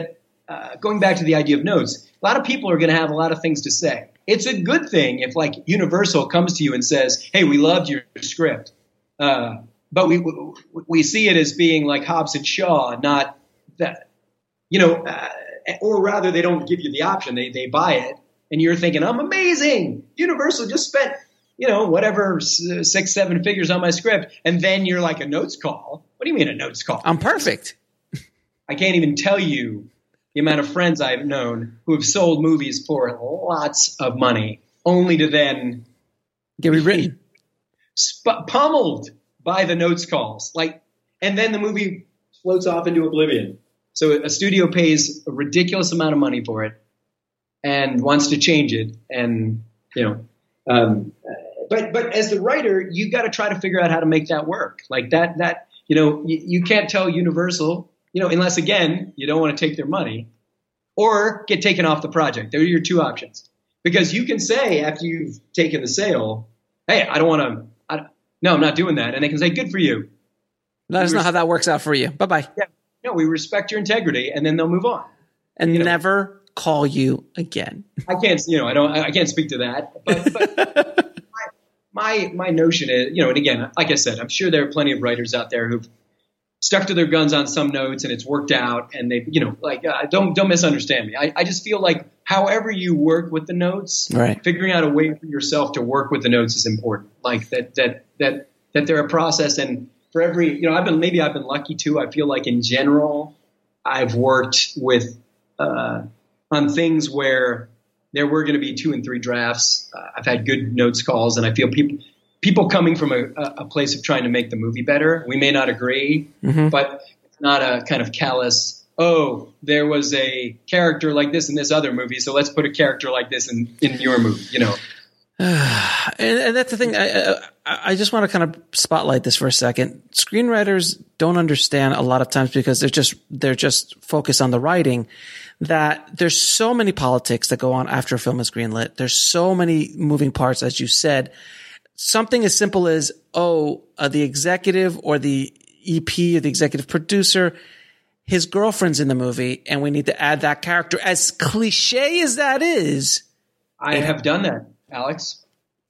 going back to the idea of notes, a lot of people are going to have a lot of things to say. It's a good thing if like Universal comes to you and says, hey, we loved your script. But we see it as being like Hobbs and Shaw, not that, or rather they don't give you the option. They buy it and you're thinking, I'm amazing. Universal just spent, whatever 6-7 figures on my script. And then you're like a notes call. What do you mean a notes call? I'm perfect. I can't even tell you the amount of friends I've known who have sold movies for lots of money only to then get rewritten, pummeled by the notes calls. And then the movie floats off into oblivion. So a studio pays a ridiculous amount of money for it and wants to change it. And, but as the writer, you got to try to figure out how to make that work. Like that, you can't tell Universal, unless again, you don't want to take their money or get taken off the project. Those are your two options. Because you can say after you've taken the sale, hey, no, I'm not doing that. And they can say, good for you. Let us know how that works out for you. Bye-bye. Yeah. No, we respect your integrity, and then they'll move on. And never call you again. I can't, I can't speak to that. But my notion is, and again, like I said, I'm sure there are plenty of writers out there who've stuck to their guns on some notes and it's worked out, and they, don't misunderstand me. I just feel like however you work with the notes, right, figuring out a way for yourself to work with the notes is important. Like that they're a process, and for every, I've been lucky too. I feel like in general, I've worked with on things where there were going to be 2 and 3 drafts. I've had good notes calls, and I feel people coming from a place of trying to make the movie better. We may not agree, but it's not a kind of callous, oh, there was a character like this in this other movie, so let's put a character like this in your movie, And that's the thing. I just want to kind of spotlight this for a second. Screenwriters don't understand a lot of times, because they're just focused on the writing, that there's so many politics that go on after a film is greenlit. There's so many moving parts, as you said. Something as simple as, the executive or the EP or the executive producer, his girlfriend's in the movie, and we need to add that character. As cliche as that is, I have done that, Alex.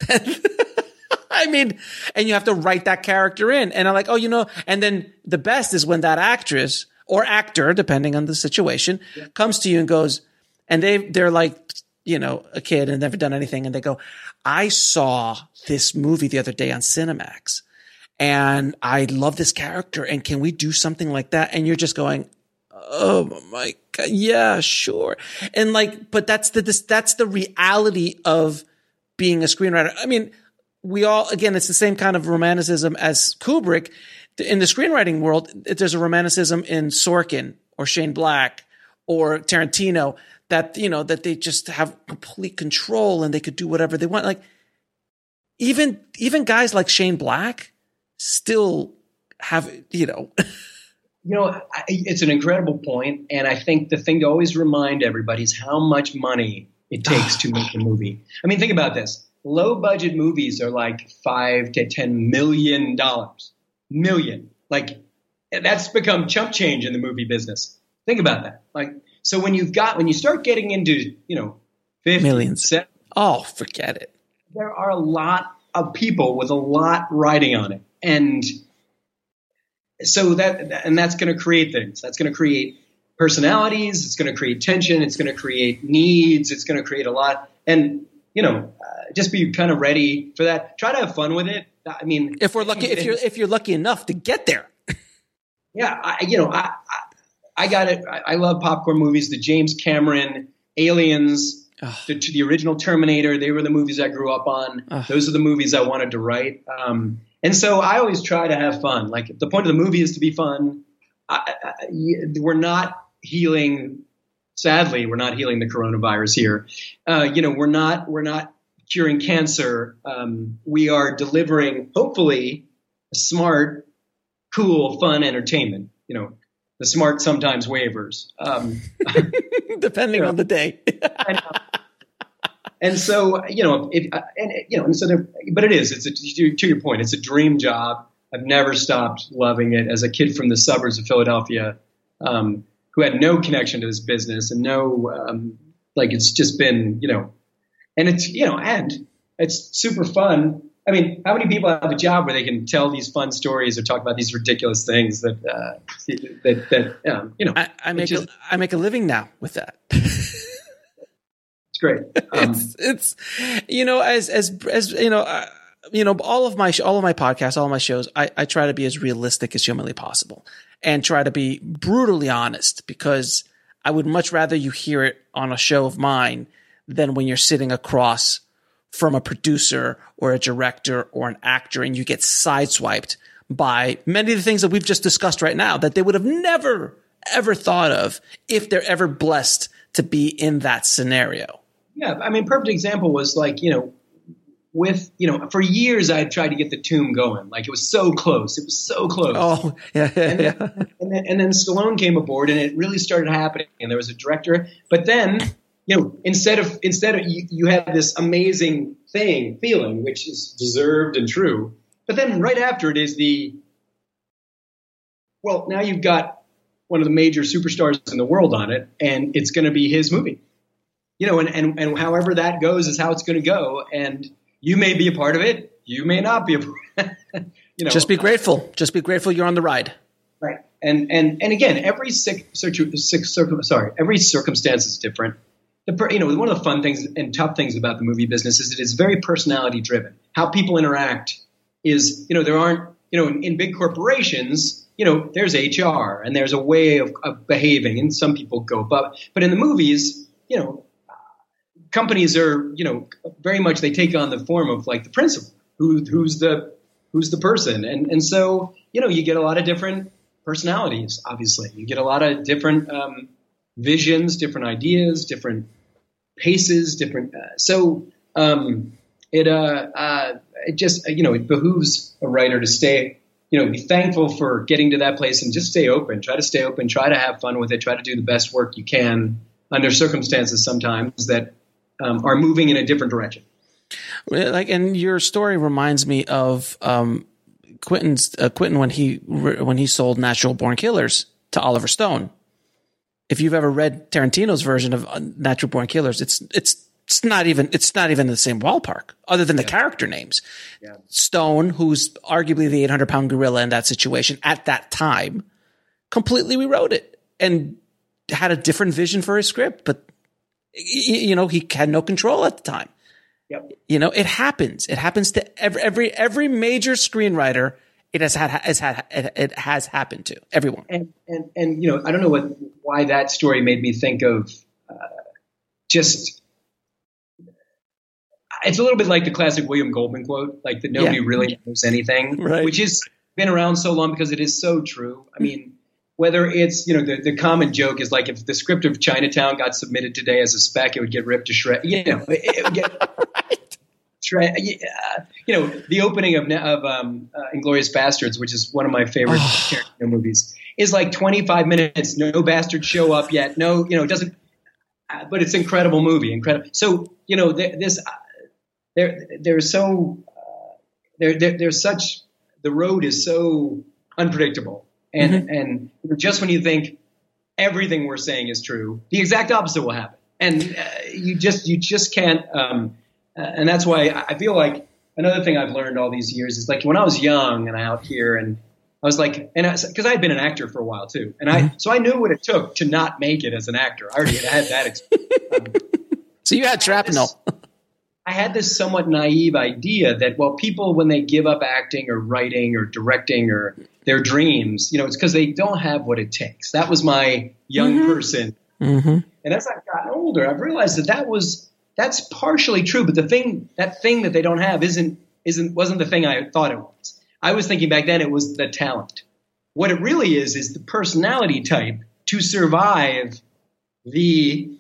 I mean, and you have to write that character in. And I'm like, and then the best is when that actress or actor, depending on the situation, comes to you and goes, and they're like, a kid and never done anything. And they go, I saw this movie the other day on Cinemax and I love this character. And can we do something like that? And you're just going, oh my God. Yeah, sure. And but that's the reality of being a screenwriter. I mean, it's the same kind of romanticism as Kubrick. In the screenwriting world, there's a romanticism in Sorkin or Shane Black or Tarantino that, that they just have complete control and they could do whatever they want. Like even guys like Shane Black still have, It's an incredible point. And I think the thing to always remind everybody is how much money it takes to make a movie. I mean, think about this. Low budget movies are like $5 to $10 million. Like that's become chump change in the movie business. Think about that. So when you start getting into, 50 millions, forget it. There are a lot of people with a lot riding on it. And so that's going to create things. That's going to create personalities. It's going to create tension. It's going to create needs. It's going to create a lot. And, just be kind of ready for that. Try to have fun with it. I mean, if we're lucky, if you're lucky enough to get there. Yeah. I got it. I love popcorn movies. The James Cameron Aliens, the original Terminator. They were the movies I grew up on. Those are the movies I wanted to write. And so I always try to have fun. Like the point of the movie is to be fun. We're not healing. Sadly, we're not healing the coronavirus here. We're not curing cancer. We are delivering, hopefully, smart, cool, fun entertainment. The smart sometimes wavers, depending on the day. And so, but it is. To your point, it's a dream job. I've never stopped loving it. As a kid from the suburbs of Philadelphia, who had no connection to this business and like it's just been, and it's, and it's super fun. I mean, how many people have a job where they can tell these fun stories or talk about these ridiculous things that I make a living now with that. It's great. It's all of my podcasts, all of my shows, I try to be as realistic as humanly possible and try to be brutally honest, because I would much rather you hear it on a show of mine than when you're sitting across from a producer or a director or an actor and you get sideswiped by many of the things that we've just discussed right now that they would have never, ever thought of if they're ever blessed to be in that scenario. Yeah. I mean, perfect example was like, for years I had tried to get the Tomb going. Like it was so close. It was so close. Oh, yeah. And then Stallone came aboard and it really started happening. And there was a director, but then, instead of you had this amazing feeling, which is deserved and true. But then right after it is now you've got one of the major superstars in the world on it, and it's going to be his movie, and however that goes is how it's going to go. And you may be a part of it. You may not be a part of it. Just be grateful. Just be grateful you're on the ride. Right. And again, every circumstance is different. One of the fun things and tough things about the movie business is it is very personality driven. How people interact is, there aren't, in big corporations, there's HR and there's a way of behaving, and some people go above. But in the movies, companies are, very much they take on the form of like the principal, who's the person, and so you get a lot of different personalities. Obviously, you get a lot of different visions, different ideas, different paces, different. It just it behooves a writer to stay, be thankful for getting to that place and just stay open. Try to stay open. Try to have fun with it. Try to do the best work you can under circumstances sometimes that are moving in a different direction. And your story reminds me of Quentin when he sold Natural Born Killers to Oliver Stone. If you've ever read Tarantino's version of Natural Born Killers, it's not even in the same ballpark, other than the character names. Yeah. Stone, who's arguably the 800-pound gorilla in that situation at that time, completely rewrote it and had a different vision for his script, but he had no control at the time. Yep. It happens. It happens to every major screenwriter. It has happened to everyone. And I don't know why that story made me think of just. It's a little bit like the classic William Goldman quote, like that nobody really knows anything, right. Which has been around so long because it is so true. I mean, whether it's, the common joke is like if the script of Chinatown got submitted today as a spec, it would get ripped to shreds. It would get the opening of Inglourious Bastards, which is one of my favorite Tarantino movies, is like 25 minutes. No bastards show up yet. No, it doesn't. But it's an incredible movie. Incredible. So there's such, the road is so unpredictable, and just when you think everything we're saying is true, the exact opposite will happen, and you just can't. And that's why I feel like another thing I've learned all these years is like when I was young and out here, and I was like, because I had been an actor for a while too, and so I knew what it took to not make it as an actor. I already had that experience. So you had shrapnel. I had this somewhat naive idea that, people, when they give up acting or writing or directing or their dreams, it's because they don't have what it takes. That was my young person. Mm-hmm. And as I've gotten older, I've realized that's partially true. But that thing that they don't have wasn't the thing I thought it was. I was thinking back then it was the talent. What it really is the personality type to survive the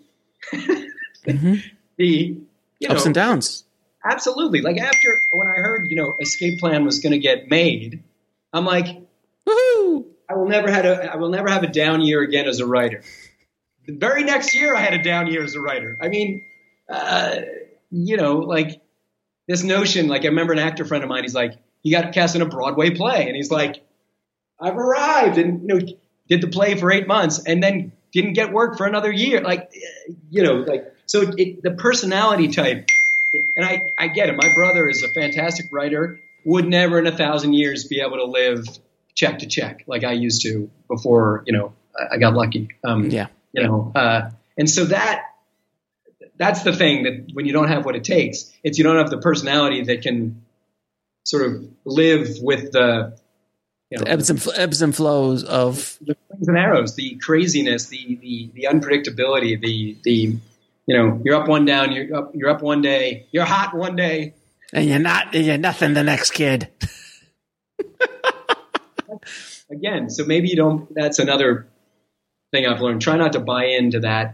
ups and downs. Absolutely. Like after when I heard, Escape Plan was going to get made, I'm like, woohoo! I will never have a down year again as a writer. The very next year I had a down year as a writer. I mean, like this notion, like I remember an actor friend of mine, he's like, he got cast in a Broadway play and he's like, I've arrived and, did the play for 8 months and then didn't get work for another year. So the personality type, and I get it. My brother is a fantastic writer, would never in 1,000 years be able to live check to check like I used to before, I got lucky. And so that's the thing, that when you don't have what it takes, you don't have the personality that can sort of live with the ebbs and flows of the swings and arrows, the craziness, the unpredictability, the you're up one down, you're up one day, you're hot one day, and you're nothing the next kid. Again, so maybe you don't. That's another thing I've learned. Try not to buy into that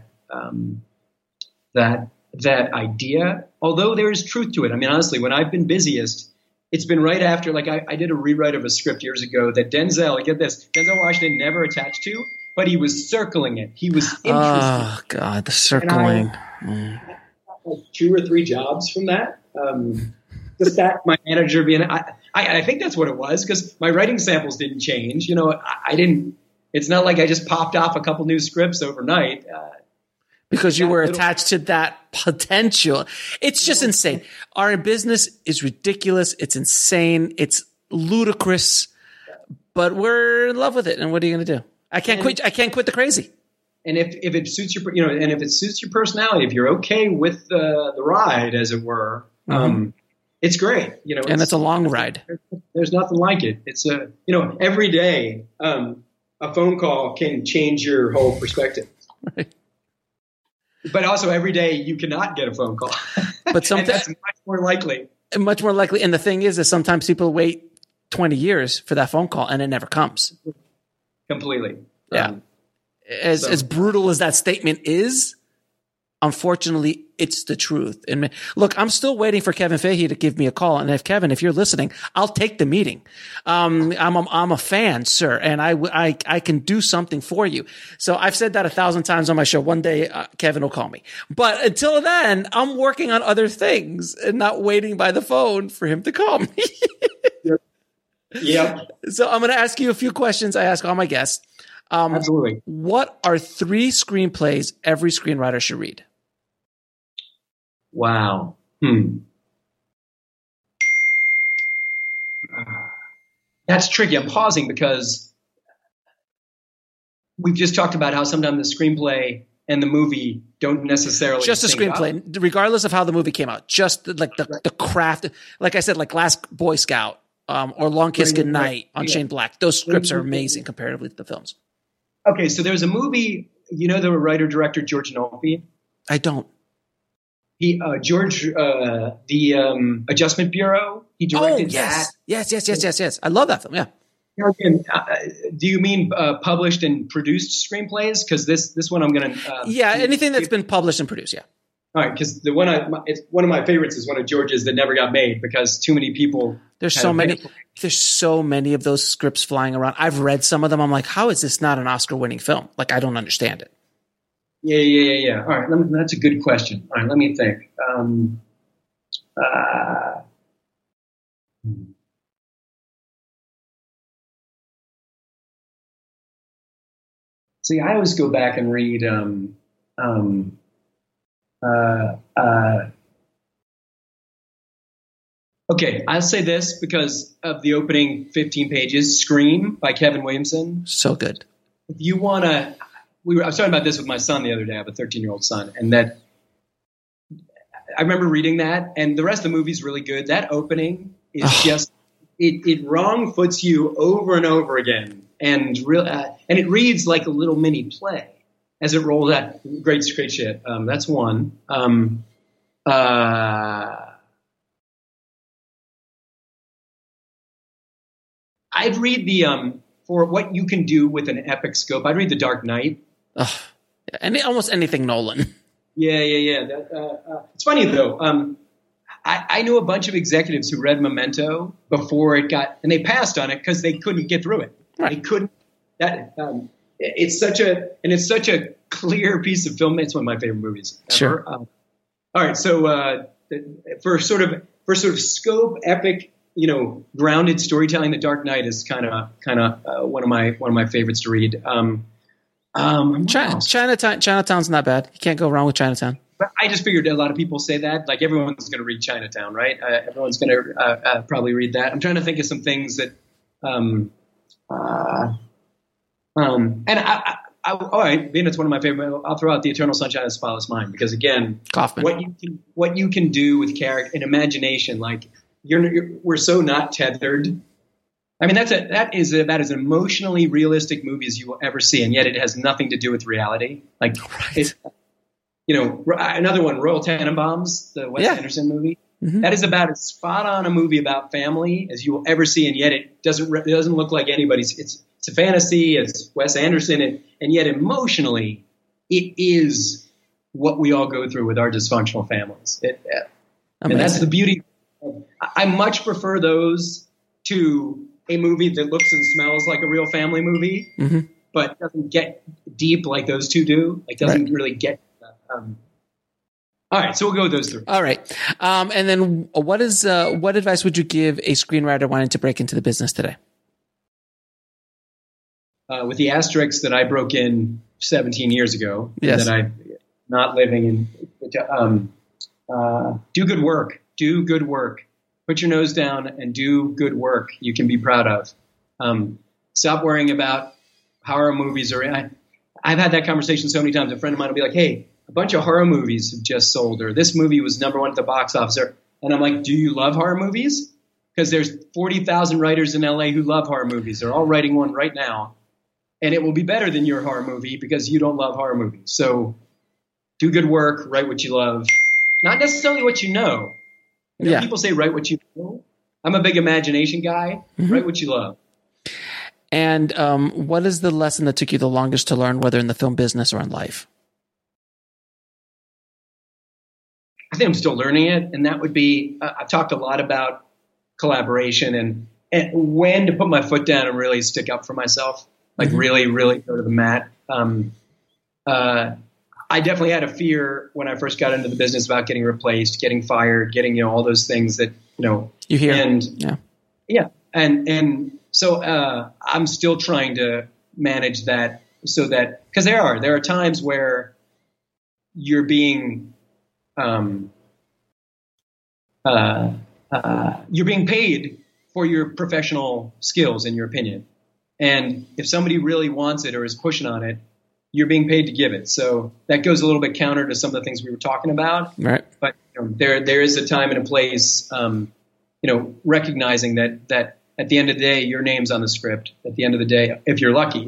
that idea. Although there is truth to it. I mean, honestly, when I've been busiest, it's been right after. Like I did a rewrite of a script years ago that Denzel Washington never attached to, but he was circling it. He was interested. Oh God, the circling. Like 2 or 3 jobs from that. Just that my manager being. I think that's what it was, because my writing samples didn't change. I didn't. It's not like I just popped off a couple new scripts overnight. Because you were attached to that potential. It's just insane. Our business is ridiculous. It's insane. It's ludicrous. But we're in love with it. And what are you going to do? I can't quit the crazy. And if it suits your, and if it suits your personality, if you're okay with the ride, as it were, it's great. And it's a long ride. There's nothing like it. It's every day, a phone call can change your whole perspective. Right. But also every day you cannot get a phone call. But sometimes that's much more likely. Much more likely. And the thing is sometimes people wait 20 years for that phone call and it never comes. Completely. Yeah. As brutal as that statement is, unfortunately, it's the truth. And look, I'm still waiting for Kevin Feige to give me a call. And if you're listening, I'll take the meeting. I'm a fan, sir, and I can do something for you. So I've said that 1,000 times on my show. One day, Kevin will call me. But until then, I'm working on other things and not waiting by the phone for him to call me. Yep. So I'm going to ask you a few questions I ask all my guests. Absolutely. What are 3 screenplays every screenwriter should read? Wow. That's tricky. I'm pausing because we've just talked about how sometimes the screenplay and the movie don't necessarily just a screenplay, regardless of how the movie came out. Just like the craft, like I said, like Last Boy Scout or Long Kiss Goodnight on Shane Black. Those scripts are amazing comparatively to the films. Okay, so there's a movie. The writer-director George Nolfi? I don't. The Adjustment Bureau. He directed that. Yes. I love that film. Yeah. Do you mean published and produced screenplays? Because this one I'm going to. Anything that's been published and produced. Yeah. All right, because the one it's one of my favorites is one of George's that never got made because too many people. There's so many of those scripts flying around. I've read some of them. I'm like, how is this not an Oscar-winning film? Like, I don't understand it. Yeah. All right, that's a good question. All right, let me think. See, I always go back and read. Okay, I'll say this because of the opening 15 pages. Scream by Kevin Williamson. So good. If you want to, I was talking about this with my son the other day. I have a 13-year-old son, and that I remember reading that, and the rest of the movie's really good. That opening is just it wrong foots you over and over again, and it reads like a little mini play as it rolls out. Great shit. That's one. I'd read the for what you can do with an epic scope. I'd read The Dark Knight. Almost anything Nolan. Yeah. It's funny though. I knew a bunch of executives who read Memento before it got, and they passed on it because they couldn't get through it. Right. They couldn't. It's such a clear piece of film. It's one of my favorite movies ever. Sure. All right. So for sort of scope, epic, grounded storytelling, The Dark Knight is kind of one of my favorites to read. Chinatown's not bad. You can't go wrong with Chinatown. But I just figured a lot of people say that. Like everyone's going to read Chinatown, right? Everyone's going to probably read that. I'm trying to think of some things that, and all right, being it's one of my favorite. I'll throw out The Eternal Sunshine of the Spotless Mind because again, Kaufman. what you can do with character and imagination, like we're so not tethered. I mean, that is about as emotionally realistic movie as you will ever see, and yet it has nothing to do with reality. Like, right. Another one, Royal Tenenbaums, the Wes Anderson movie. Mm-hmm. That is about as spot on a movie about family as you will ever see, and yet it doesn't look like anybody's. It's a fantasy. It's Wes Anderson, and yet emotionally, it is what we all go through with our dysfunctional families. And that's the beauty. I much prefer those to a movie that looks and smells like a real family movie, mm-hmm. but doesn't get deep like those two do. Like doesn't really get. All right, so we'll go with those three. All right, and then what advice would you give a screenwriter wanting to break into the business today? With the asterisks that I broke in 17 years ago, yes. that I'm not living in. Do good work. Do good work. Put your nose down and do good work you can be proud of. Stop worrying about horror movies. I've had that conversation so many times. A friend of mine will be like, hey, a bunch of horror movies have just sold, or this movie was #1 at the box office. And I'm like, do you love horror movies? Because there's 40,000 writers in LA who love horror movies. They're all writing one right now. And it will be better than your horror movie because you don't love horror movies. So do good work, write what you love. Not necessarily what you know. People say write what you know. I'm a big imagination guy. Mm-hmm. Write what you love. And what is the lesson that took you the longest to learn, whether in the film business or in life? I think I'm still learning it. And that would be, I've talked a lot about collaboration and when to put my foot down and really stick up for myself. Like mm-hmm. really, really go to the mat. I definitely had a fear when I first got into the business about getting replaced, getting fired, getting, all those things that, you hear. And yeah. And so, I'm still trying to manage that so that, cause there are times where you're being, you're being paid for your professional skills, in your opinion. And if somebody really wants it or is pushing on it, you're being paid to give it. So that goes a little bit counter to some of the things we were talking about. Right. But there is a time and a place, recognizing that at the end of the day, your name's on the script. At the end of the day, if you're lucky,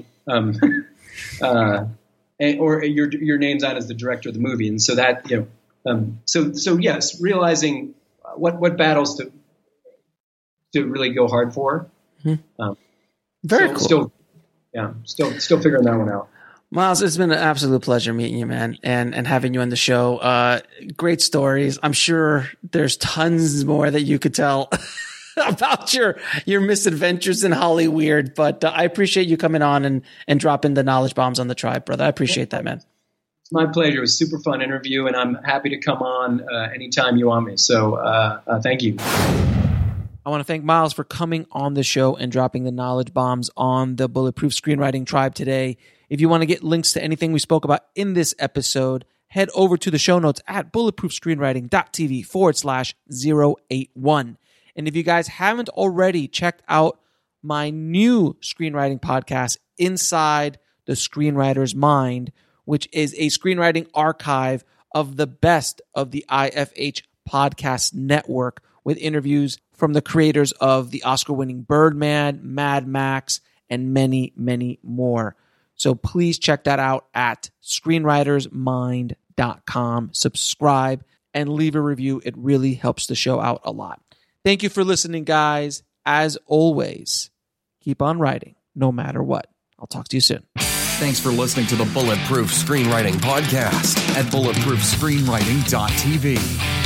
or your name's on as the director of the movie. And so that, so yes, realizing what battles to really go hard for. Mm-hmm. Very cool. Still figuring that one out. Miles, it's been an absolute pleasure meeting you, man, and having you on the show. Great stories. I'm sure there's tons more that you could tell about your misadventures in Hollywood, but I appreciate you coming on and dropping the knowledge bombs on the tribe, brother. I appreciate that, man. It's my pleasure. It was a super fun interview, and I'm happy to come on anytime you want me. So thank you. I want to thank Miles for coming on the show and dropping the knowledge bombs on the Bulletproof Screenwriting Tribe today. If you want to get links to anything we spoke about in this episode, head over to the show notes at bulletproofscreenwriting.tv/081. And if you guys haven't already checked out my new screenwriting podcast, Inside the Screenwriter's Mind, which is a screenwriting archive of the best of the IFH podcast network with interviews from the creators of the Oscar-winning Birdman, Mad Max, and many, many more. So please check that out at screenwritersmind.com. Subscribe and leave a review. It really helps the show out a lot. Thank you for listening, guys. As always, keep on writing, no matter what. I'll talk to you soon. Thanks for listening to the Bulletproof Screenwriting Podcast at bulletproofscreenwriting.tv.